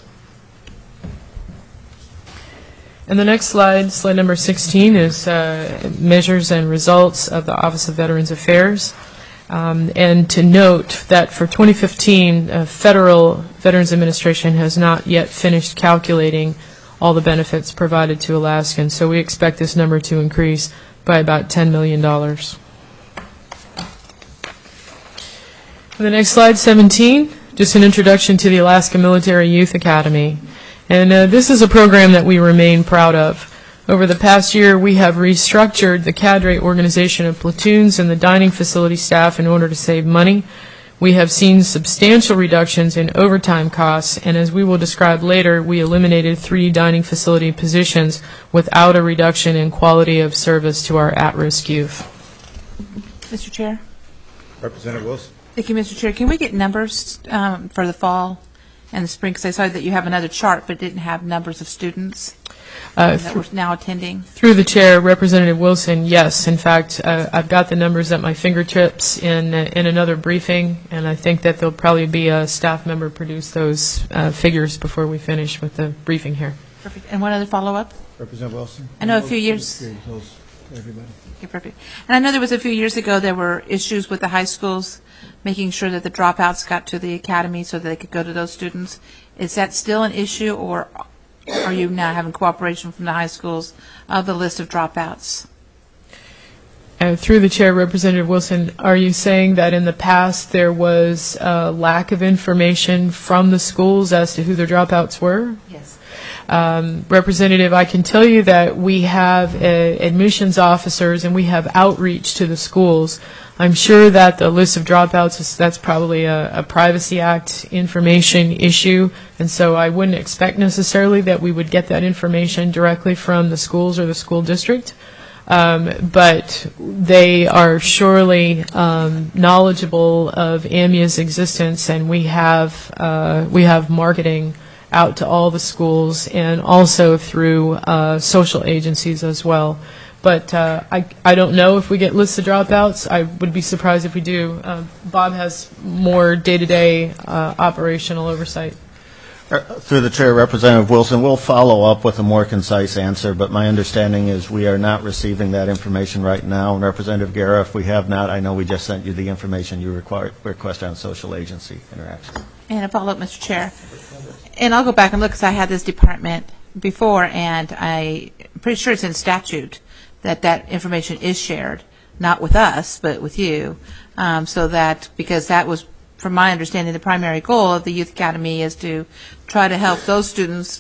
And the next slide, slide number sixteen, is uh, measures and results of the Office of Veterans Affairs. Um, and to note that for twenty fifteen, uh, Federal Veterans Administration has not yet finished calculating all the benefits provided to Alaskans, so we expect this number to increase by about ten million dollars. The next slide, seventeen, just an introduction to the Alaska Military Youth Academy. And uh, this is a program that we remain proud of. Over the past year, we have restructured the cadre organization of platoons and the dining facility staff in order to save money. We have seen substantial reductions in overtime costs, and as we will describe later, we eliminated three dining facility positions without a reduction in quality of service to our at-risk youth. Mister Chair? Representative Wilson. Thank you, Mister Chair. Can we get numbers um, for the fall and the spring? Because I saw that you have another chart, but it didn't have numbers of students Uh, that were now attending. Through the chair, Representative Wilson, yes. In fact, uh, I've got the numbers at my fingertips in uh, in another briefing, and I think that there'll probably be a staff member produce those uh, figures before we finish with the briefing here. Perfect. And one other follow-up? Representative Wilson. I know a few years. Everybody. Okay, perfect. And I know there was a few years ago there were issues with the high schools making sure that the dropouts got to the academy so that they could go to those students. Is that still an issue, or are you now having cooperation from the high schools of the list of dropouts? Uh, through the chair, Representative Wilson, are you saying that in the past there was a lack of information from the schools as to who their dropouts were? Yes. Um, Representative, I can tell you that we have uh, admissions officers and we have outreach to the schools. I'm sure that the list of dropouts, is, that's probably a, a Privacy Act information issue, and so I wouldn't expect necessarily that we would get that information directly from the schools or the school district. Um, but they are surely um, knowledgeable of A M I A's existence, and we have uh, we have marketing out to all the schools and also through uh, social agencies as well. But uh, I, I don't know if we get lists of dropouts. I would be surprised if we do. Uh, Bob has more day-to-day uh, operational oversight. Through the chair, Representative Wilson, we'll follow up with a more concise answer, but my understanding is we are not receiving that information right now. And Representative Guerra, if we have not, I know we just sent you the information you require, request on social agency interaction. And a follow-up, Mister Chair. And I'll go back and look, because I had this department before, and I'm pretty sure it's in statute that that information is shared, not with us, but with you, um, so that, because that was, from my understanding, the primary goal of the Youth Academy is to try to help those students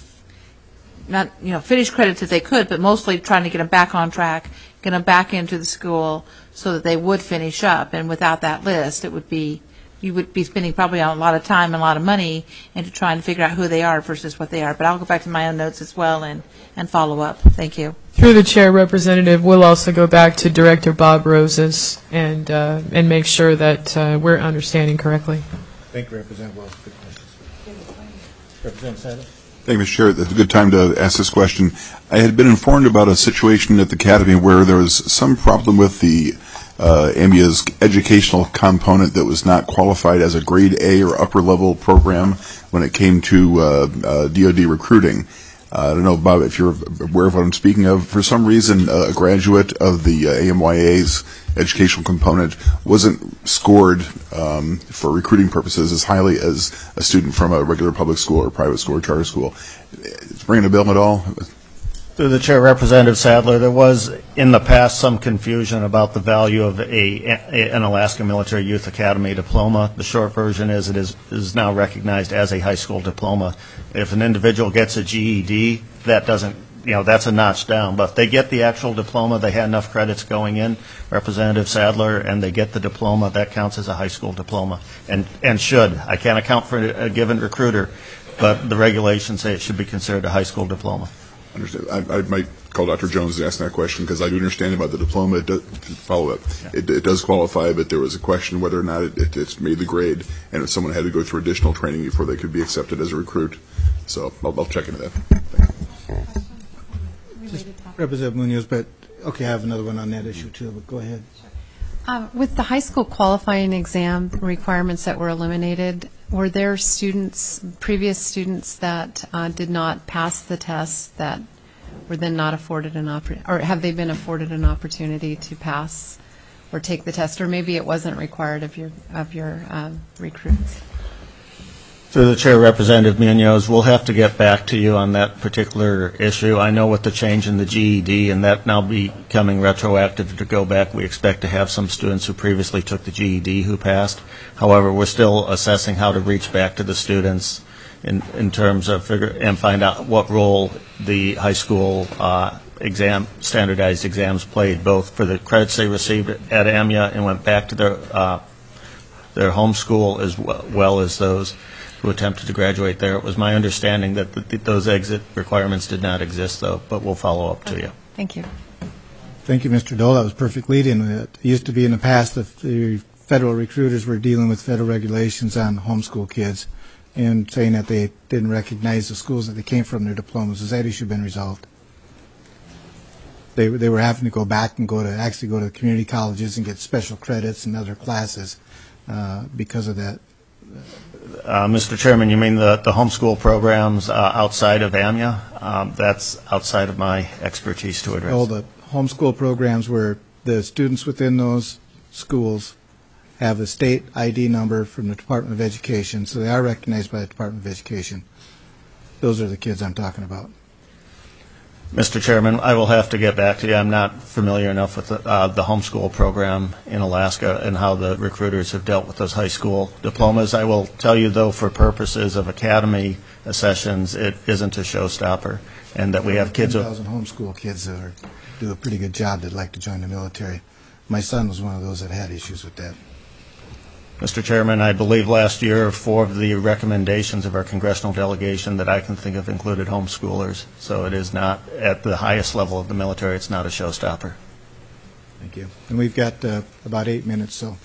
not, you know, finish credits if they could, but mostly trying to get them back on track, get them back into the school so that they would finish up. And without that list, it would be, you would be spending probably a lot of time and a lot of money into trying to figure out who they are versus what they are. But I'll go back to my own notes as well and, and follow up. Thank you. Through the chair, Representative, we'll also go back to Director Bob Roses and uh, and make sure that uh, we're understanding correctly. Thank you, Representative Wilson. Good questions. Representative Sadler. Thank you, Mister Chair. It's a good time to ask this question. I had been informed about a situation at the Academy where there was some problem with the uh, A M I A's educational component that was not qualified as a grade A or upper level program when it came to uh, uh, D O D recruiting. Uh, I don't know, Bob, if you're aware of what I'm speaking of. For some reason, uh, a graduate of the uh, A M Y A's educational component wasn't scored um, for recruiting purposes as highly as a student from a regular public school or private school or charter school. It's ringing a bell at all? Through the chair, Representative Sadler, there was in the past some confusion about the value of a, a an Alaska Military Youth Academy diploma. The short version is it is, is now recognized as a high school diploma. If an individual gets a G E D, that doesn't, you know, that's a notch down. But if they get the actual diploma, they had enough credits going in, Representative Sadler, and they get the diploma, that counts as a high school diploma, and and should. I can't account for a given recruiter, but the regulations say it should be considered a high school diploma. Understand. I, I might call Doctor Jones and ask that question because I do understand about the diploma. It does, follow up. Yeah. It, it does qualify, but there was a question whether or not it, it, it's made the grade, and if someone had to go through additional training before they could be accepted as a recruit. So I'll, I'll check into that. Thank you. Just Representative Munoz, but okay, I have another one on that issue too. But go ahead. Uh, with the high school qualifying exam requirements that were eliminated, were there students, previous students that uh, did not pass the test that were then not afforded an opportunity, or have they been afforded an opportunity to pass or take the test, or maybe it wasn't required of your of your um, recruits? Through the chair, Representative Munoz, we'll have to get back to you on that particular issue. I know with the change in the G E D and that now becoming retroactive to go back, we expect to have some students who previously took the G E D who passed. However, we're still assessing how to reach back to the students in, in terms of figure and find out what role the high school uh, exam, standardized exams played, both for the credits they received at AMIA and went back to their, uh, their home school as well, well as those who attempted to graduate there. It was my understanding that th those exit requirements did not exist, though, but we'll follow up to you. Thank you. Thank you, Mister Dole. That was perfect lead-in. It used to be in the past that the federal recruiters were dealing with federal regulations on homeschool kids and saying that they didn't recognize the schools that they came from, their diplomas. Has that issue been resolved? They, they were having to go back and go to actually go to community colleges and get special credits and other classes uh, because of that. Uh, Mister Chairman, you mean the, the homeschool programs uh, outside of AMIA? Um, that's outside of my expertise to address. All the homeschool programs where the students within those schools have a state I D number from the Department of Education, so they are recognized by the Department of Education. Those are the kids I'm talking about. Mister Chairman, I will have to get back to you. I'm not familiar enough with the, uh, the homeschool program in Alaska and how the recruiters have dealt with those high school diplomas. I will tell you, though, for purposes of academy sessions, it isn't a showstopper, and that we have kids. ten thousand homeschool kids that are, do a pretty good job that like to join the military. My son was one of those that had issues with that. Mister Chairman, I believe last year four of the recommendations of our congressional delegation that I can think of included homeschoolers. So it is not, at the highest level of the military, it's not a showstopper. Thank you. And we've got uh, about eight minutes, so.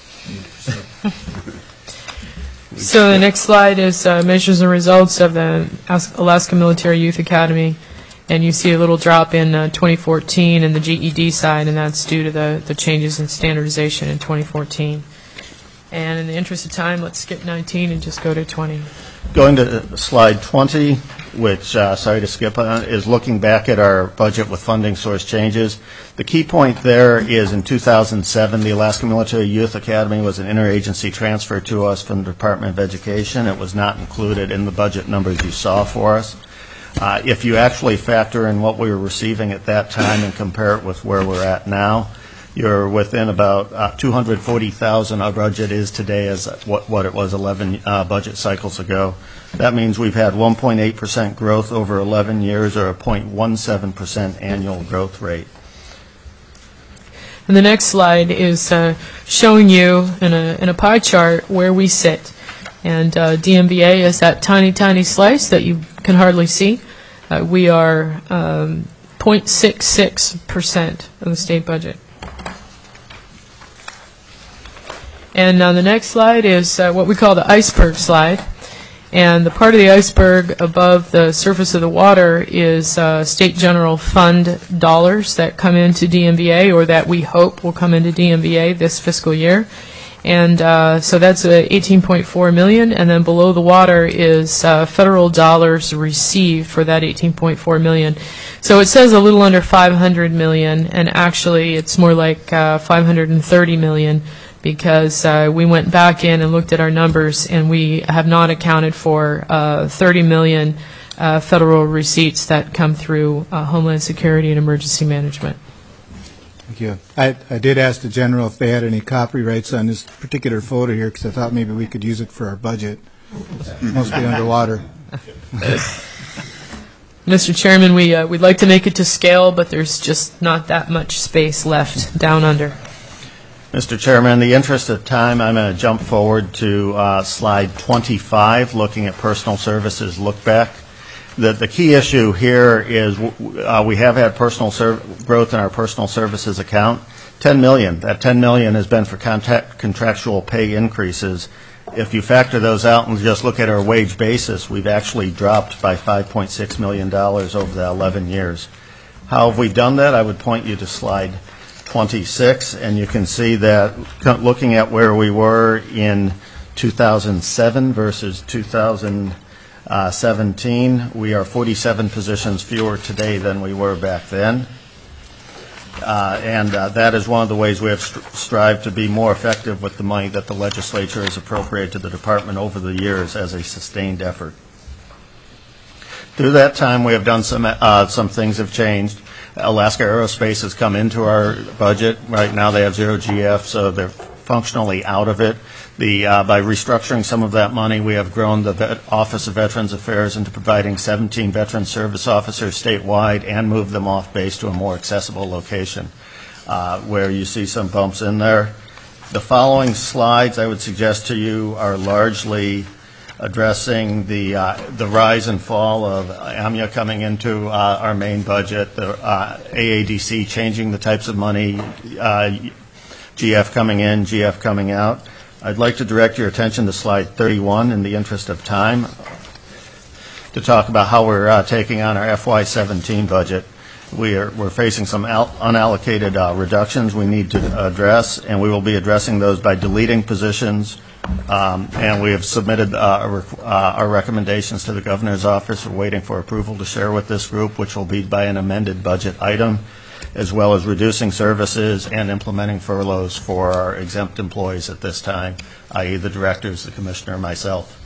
So the next slide is uh, measures and results of the As- Alaska Military Youth Academy. And you see a little drop in uh, twenty fourteen in the G E D side, and that's due to the, the changes in standardization in twenty fourteen. And in the interest of time, let's skip nineteen and just go to twenty. Going to slide twenty, which, uh, sorry to skip on, is looking back at our budget with funding source changes. The key point there is in two thousand seven, the Alaska Military Youth Academy was an interagency transfer to us from the Department of Education. It was not included in the budget numbers you saw for us. Uh, if you actually factor in what we were receiving at that time and compare it with where we're at now, you're within about uh, two hundred forty thousand our budget is today as what, what it was eleven uh, budget cycles ago. That means we've had one point eight percent growth over eleven years, or a zero point one seven percent annual growth rate. And the next slide is uh, showing you in a, in a pie chart where we sit. And uh, D M V A is that tiny, tiny slice that you can hardly see. Uh, we are um, zero point six six percent of the state budget. And uh, the next slide is uh, what we call the iceberg slide. And the part of the iceberg above the surface of the water is uh, state general fund dollars that come into D M V A, or that we hope will come into D M V A this fiscal year. And uh, so that's uh, eighteen point four million dollars, and then below the water is uh, federal dollars received for that eighteen point four million dollars. So it says a little under five hundred million dollars, and actually it's more like uh, five hundred thirty million dollars, because uh, we went back in and looked at our numbers, and we have not accounted for uh, thirty million dollars uh, federal receipts that come through uh, Homeland Security and Emergency Management. Thank you. I, I did ask the general if they had any copyrights on this particular photo here, because I thought maybe we could use it for our budget. Mostly underwater. Mister Chairman, we, uh, we'd like to make it to scale, but there's just not that much space left down under. Mister Chairman, in the interest of time, I'm going to jump forward to uh, slide twenty-five, looking at personal services look back. The, the key issue here is uh, we have had personal serv- growth in our personal services account. ten million dollars. That ten million dollars has been for contact, contractual pay increases. If you factor those out and just look at our wage basis, we've actually dropped by five point six million dollars over the eleven years. How have we done that? I would point you to slide twenty-six, and you can see that looking at where we were in two thousand seven versus two thousand seventeen, we are forty-seven positions fewer today than we were back then. Uh, and uh, that is one of the ways we have st- strived to be more effective with the money that the legislature has appropriated to the department over the years as a sustained effort. Through that time, we have done some uh, some things have changed. Alaska Aerospace has come into our budget. Right now, they have zero G F, so they're functionally out of it. The uh, by restructuring some of that money, we have grown the Vet- Office of Veterans Affairs into providing seventeen veteran service officers statewide and moved them off base to a more accessible location, uh, where you see some bumps in there. The following slides, I would suggest to you, are largely addressing the uh, the rise and fall of A M I A coming into uh, our main budget, the uh, A A D C changing the types of money, uh, G F coming in, G F coming out. I'd like to direct your attention to slide thirty-one in the interest of time to talk about how we're uh, taking on our F Y seventeen budget. We are, we're facing some al- unallocated uh, reductions we need to address, and we will be addressing those by deleting positions. Um, and we have submitted uh, our, uh, our recommendations to the governor's office. We're waiting for approval to share with this group, which will be by an amended budget item, as well as reducing services and implementing furloughs for our exempt employees at this time, that is the directors, the commissioner, and myself.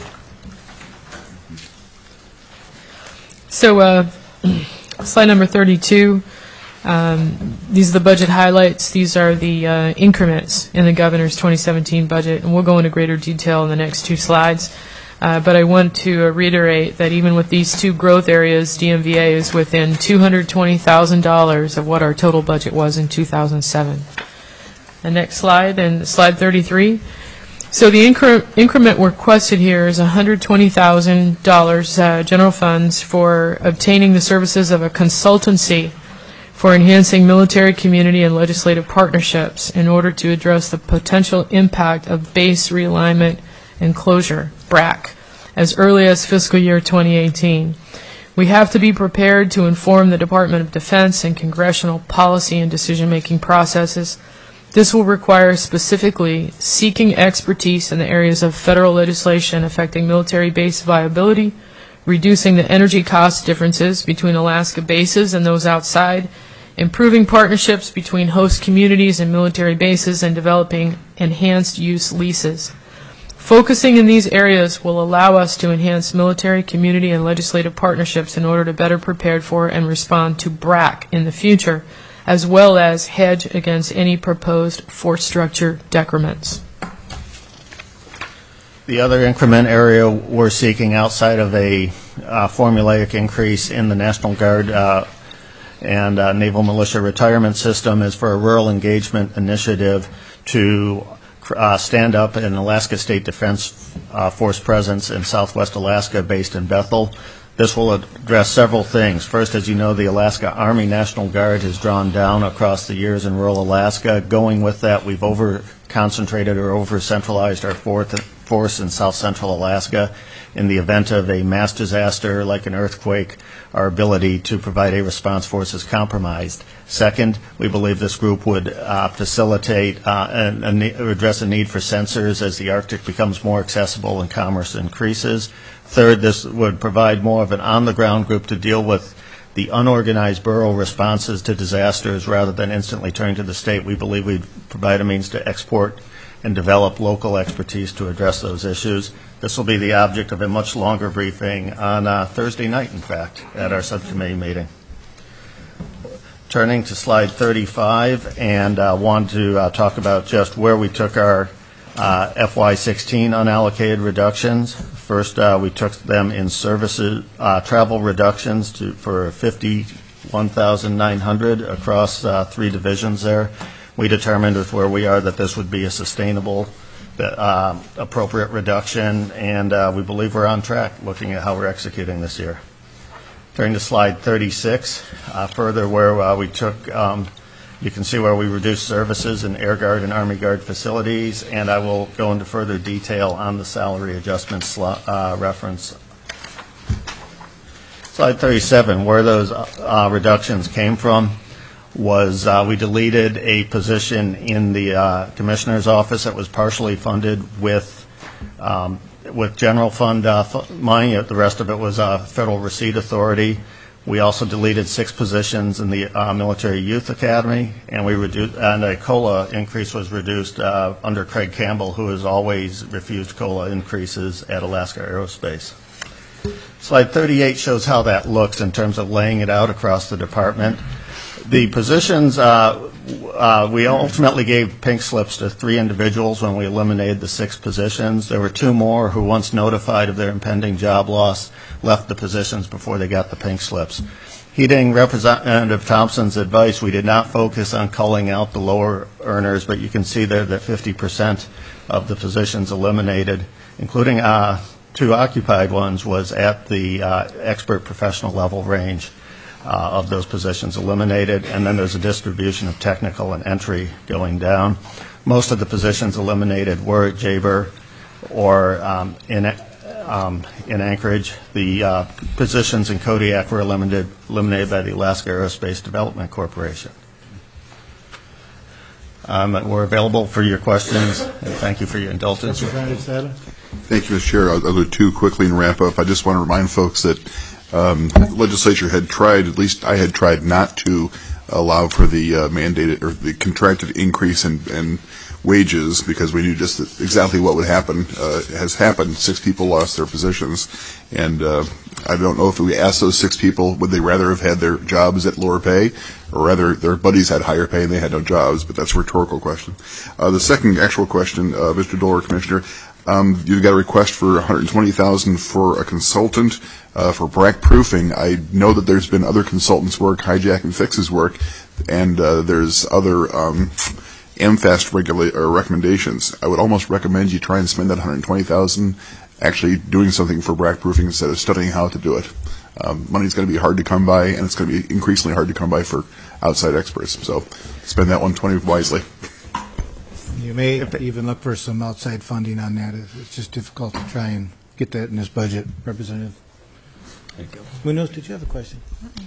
So uh, slide number thirty-two, um, these are the budget highlights. These are the uh, increments in the governor's twenty seventeen budget, and we'll go into greater detail in the next two slides. Uh, but I want to uh, reiterate that even with these two growth areas, D M V A is within two hundred twenty thousand dollars of what our total budget was in two thousand seven. The next slide, and slide thirty-three. So the incre- increment requested here is one hundred twenty thousand dollars uh, general funds for obtaining the services of a consultancy for enhancing military, community, and legislative partnerships in order to address the potential impact of base realignment and closure, B R A C, as early as fiscal year twenty eighteen. We have to be prepared to inform the Department of Defense and congressional policy and decision-making processes. This will require specifically seeking expertise in the areas of federal legislation affecting military base viability, reducing the energy cost differences between Alaska bases and those outside, improving partnerships between host communities and military bases, and developing enhanced use leases. Focusing in these areas will allow us to enhance military, community, and legislative partnerships in order to better prepare for and respond to B R A C in the future, as well as hedge against any proposed force structure decrements. The other increment area we're seeking outside of a uh, formulaic increase in the National Guard uh, and uh, Naval Militia retirement system is for a rural engagement initiative to uh, stand up an Alaska State Defense uh, Force presence in Southwest Alaska based in Bethel. This will address several things. First, as you know, the Alaska Army National Guard has drawn down across the years in rural Alaska. Going with that, we've over-concentrated or over-centralized our force in south-central Alaska. In the event of a mass disaster like an earthquake, our ability to provide a response force is compromised. Second, we believe this group would uh, facilitate uh, and, and address a need for sensors as the Arctic becomes more accessible and commerce increases. Third, this would provide more of an on-the-ground group to deal with the unorganized borough responses to disasters rather than instantly turning to the state. We believe we'd provide a means to export and develop local expertise to address those issues. This will be the object of a much longer briefing on uh, Thursday night, in fact, at our subcommittee meeting. Turning to slide thirty-five, and uh, want to uh, talk about just where we took our uh, F Y sixteen unallocated reductions. First, uh, we took them in services, uh, travel reductions to, for fifty-one thousand nine hundred across uh, three divisions there. We determined with where we are that this would be a sustainable, uh, appropriate reduction, and uh, we believe we're on track looking at how we're executing this year. Turning to slide thirty-six, uh, further where uh, we took, um, you can see where we reduced services in Air Guard and Army Guard facilities, and I will go into further detail on the salary adjustment sl- uh, reference. Slide thirty-seven, where those uh, reductions came from was uh, we deleted a position in the uh, commissioner's office that was partially funded with um, with general fund uh, f- money. The rest of it was uh, Federal Receipt Authority. We also deleted six positions in the uh, Military Youth Academy, and we reduced, and a COLA increase was reduced uh, under Craig Campbell, who has always refused COLA increases at Alaska Aerospace. Slide thirty-eight shows how that looks in terms of laying it out across the department. The positions, uh, uh, we ultimately gave pink slips to three individuals when we eliminated the six positions. There were two more who, once notified of their impending job loss, left the positions before they got the pink slips. Heeding Representative Thompson's advice, we did not focus on culling out the lower earners, but you can see there that fifty percent of the positions eliminated, including uh, two occupied ones, was at the uh, expert professional level range. Uh, of those positions eliminated, and then there's a distribution of technical and entry going down. Most of the positions eliminated were at Jaber or um, in um, in Anchorage. The uh, positions in Kodiak were eliminated, eliminated by the Alaska Aerospace Development Corporation. Um, we're available for your questions, and thank you for your indulgence. Representative Sadler? Thank you, Mister Chair. I'll, I'll do two quickly and wrap up. I just want to remind folks that Um, the legislature had tried, at least I had tried, not to allow for the uh, mandated or the contracted increase in, in wages because we knew just that exactly what would happen uh, has happened. Six people lost their positions, and uh, I don't know if we asked those six people would they rather have had their jobs at lower pay or rather their buddies had higher pay and they had no jobs, but that's a rhetorical question. Uh, the second actual question, uh, Mister Doler, Commissioner, um, you've got a request for one hundred twenty thousand dollars for a consultant Uh, for brack proofing. I know that there's been other consultants' work, Hijack and Fix's work, and uh, there's other um, AmFast regula- or recommendations. I would almost recommend you try and spend that one hundred twenty thousand dollars actually doing something for brack proofing instead of studying how to do it. Um, money's going to be hard to come by, and it's going to be increasingly hard to come by for outside experts. So spend that one hundred twenty thousand dollars wisely. You may even look for some outside funding on that. It's just difficult to try and get that in this budget, Representative. Thank you. Munoz, did you have a question?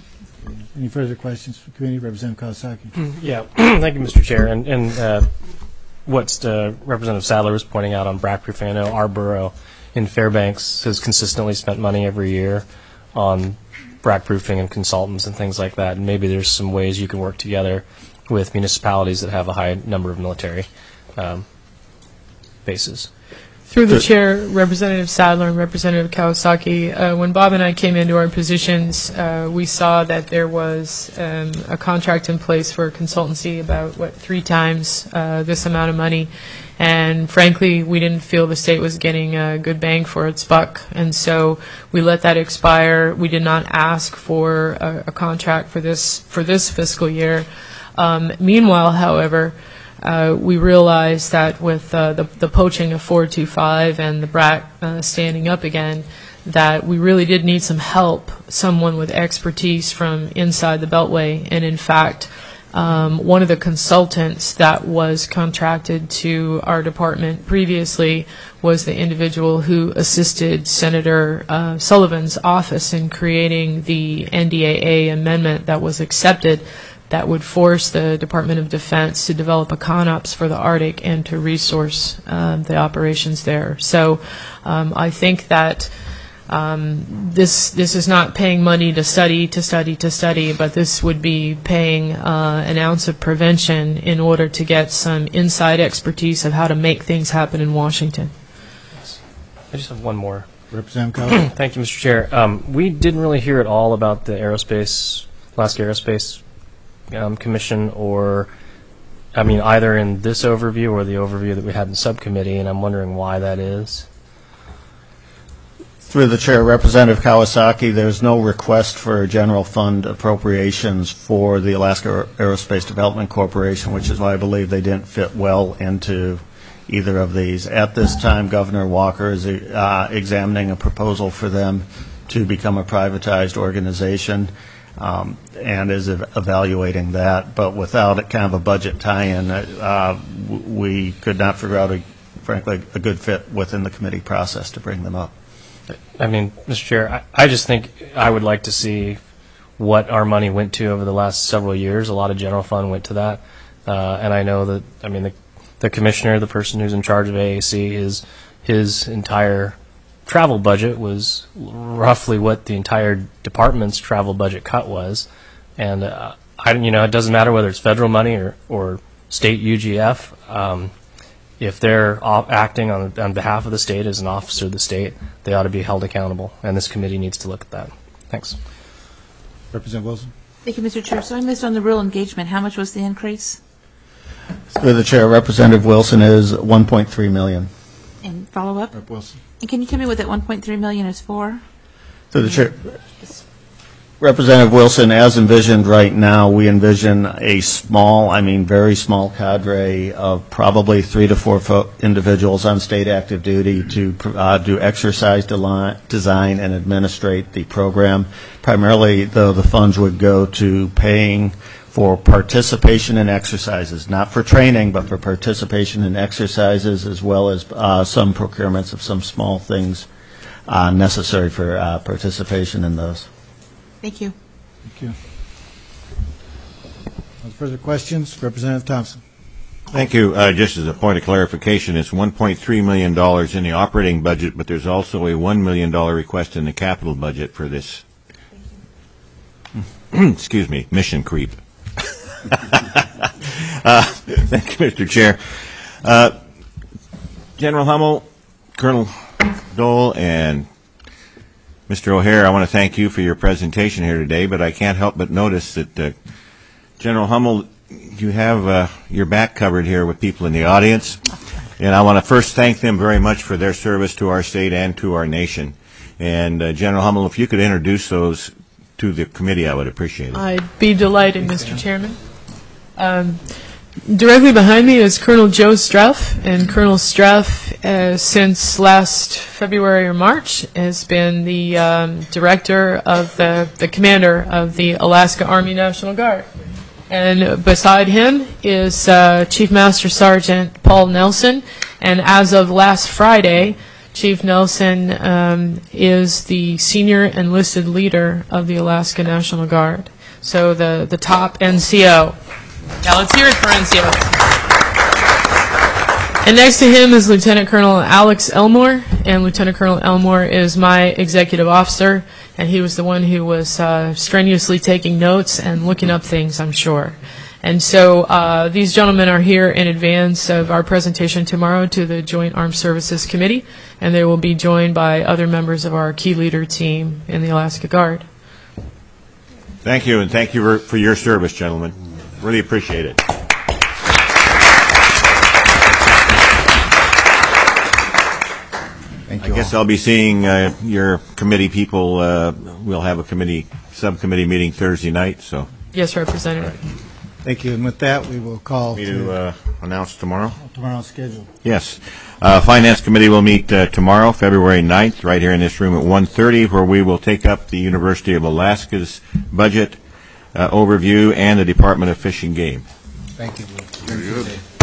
Any further questions for committee? Representative Kawasaki. Yeah, thank you, Mister Chair. And, and uh, what uh, Representative Sadler was pointing out on brack proofing, I know our borough in Fairbanks has consistently spent money every year on brack proofing and consultants and things like that. And maybe there's some ways you can work together with municipalities that have a high number of military um, bases. Through the chair, Representative Sadler and Representative Kawasaki, uh, when Bob and I came into our positions, uh, we saw that there was um, a contract in place for consultancy about, what, three times uh, this amount of money. And frankly, we didn't feel the state was getting a good bang for its buck. And so we let that expire. We did not ask for a, a contract for this, for this fiscal year. Um, meanwhile, however, Uh, we realized that with uh, the, the poaching of four two five and the brack uh, standing up again, that we really did need some help, someone with expertise from inside the Beltway. And in fact, um, one of the consultants that was contracted to our department previously was the individual who assisted Senator uh, Sullivan's office in creating the N D A A amendment that was accepted, that would force the Department of Defense to develop a CONOPS for the Arctic and to resource um, the operations there. So um, I think that um, this this is not paying money to study, to study, to study, but this would be paying uh, an ounce of prevention in order to get some inside expertise of how to make things happen in Washington. I just have one more. Representative Kawasaki. Thank you, Mister Chair. Um, we didn't really hear at all about the aerospace, Alaska Aerospace Um, Commission, or, I mean, either in this overview or the overview that we had in subcommittee, and I'm wondering why that is. Through the chair, Representative Kawasaki, there's no request for general fund appropriations for the Alaska Aerospace Development Corporation, which is why I believe they didn't fit well into either of these. At this time, Governor Walker is uh, examining a proposal for them to become a privatized organization. Um, and is ev- evaluating that, but without a kind of a budget tie-in, uh, w- we could not figure out, a, frankly, a good fit within the committee process to bring them up. I mean, Mister Chair, I, I just think I would like to see what our money went to over the last several years. A lot of general fund went to that, uh, and I know that, I mean, the, the commissioner, the person who's in charge of A A C, is his entire travel budget was roughly what the entire department's travel budget cut was. And, uh, I, you know, it doesn't matter whether it's federal money or, or state U G F. Um, if they're op- acting on, on behalf of the state as an officer of the state, they ought to be held accountable. And this committee needs to look at that. Thanks. Representative Wilson. Thank you, Mister Chair. So I missed on the rural engagement. How much was the increase? Through the chair, Representative Wilson is one point three million. And follow up? Representative Wilson. And can you tell me what that one point three million is for? Through the chair, Representative Wilson, as envisioned right now, we envision a small, I mean very small cadre of probably three to four fo- individuals on state active duty to uh, do exercise deli- design and administrate the program. Primarily, though, the funds would go to paying for participation in exercises, not for training, but for participation in exercises, as well as uh, some procurements of some small things uh, necessary for uh, participation in those. Thank you. Thank you. No further questions? Representative Thompson. Thank you. Uh, just as a point of clarification, it's one point three million dollars in the operating budget, but there's also a one million dollars request in the capital budget for this, excuse me, mission creep. uh, thank you, Mister Chair. Uh, General Hummel, Colonel Dole, and Mister O'Hare, I want to thank you for your presentation here today, but I can't help but notice that uh, General Hummel, you have uh, your back covered here with people in the audience, and I want to first thank them very much for their service to our state and to our nation. And uh, General Hummel, if you could introduce those to the committee, I would appreciate it. I'd be delighted, Mister Chairman. Um, directly behind me is Colonel Joe Struff, and Colonel Struff, uh, since last February or March, has been the um, director of the, the commander of the Alaska Army National Guard. And beside him is uh, Chief Master Sergeant Paul Nelson, and as of last Friday, Chief Nelson um, is the senior enlisted leader of the Alaska National Guard, so the, the top N C O. Now let's hear it for N C O. And next to him is Lieutenant Colonel Alex Elmore, and Lieutenant Colonel Elmore is my executive officer, and he was the one who was uh, strenuously taking notes and looking up things, I'm sure. And so uh, these gentlemen are here in advance of our presentation tomorrow to the Joint Armed Services Committee, and they will be joined by other members of our key leader team in the Alaska Guard. Thank you, and thank you for, for your service, gentlemen. Really appreciate it. Thank you I guess all. I'll be seeing uh, your committee people. Uh, we'll have a committee, subcommittee meeting Thursday night, so. Yes, Representative. Thank you. And with that, we will call Me to to uh, announce tomorrow? tomorrow's schedule. Yes. Uh, Finance Committee will meet uh, tomorrow, February ninth, right here in this room at one thirty, where we will take up the University of Alaska's budget uh, overview and the Department of Fish and Game. Thank you. Very good.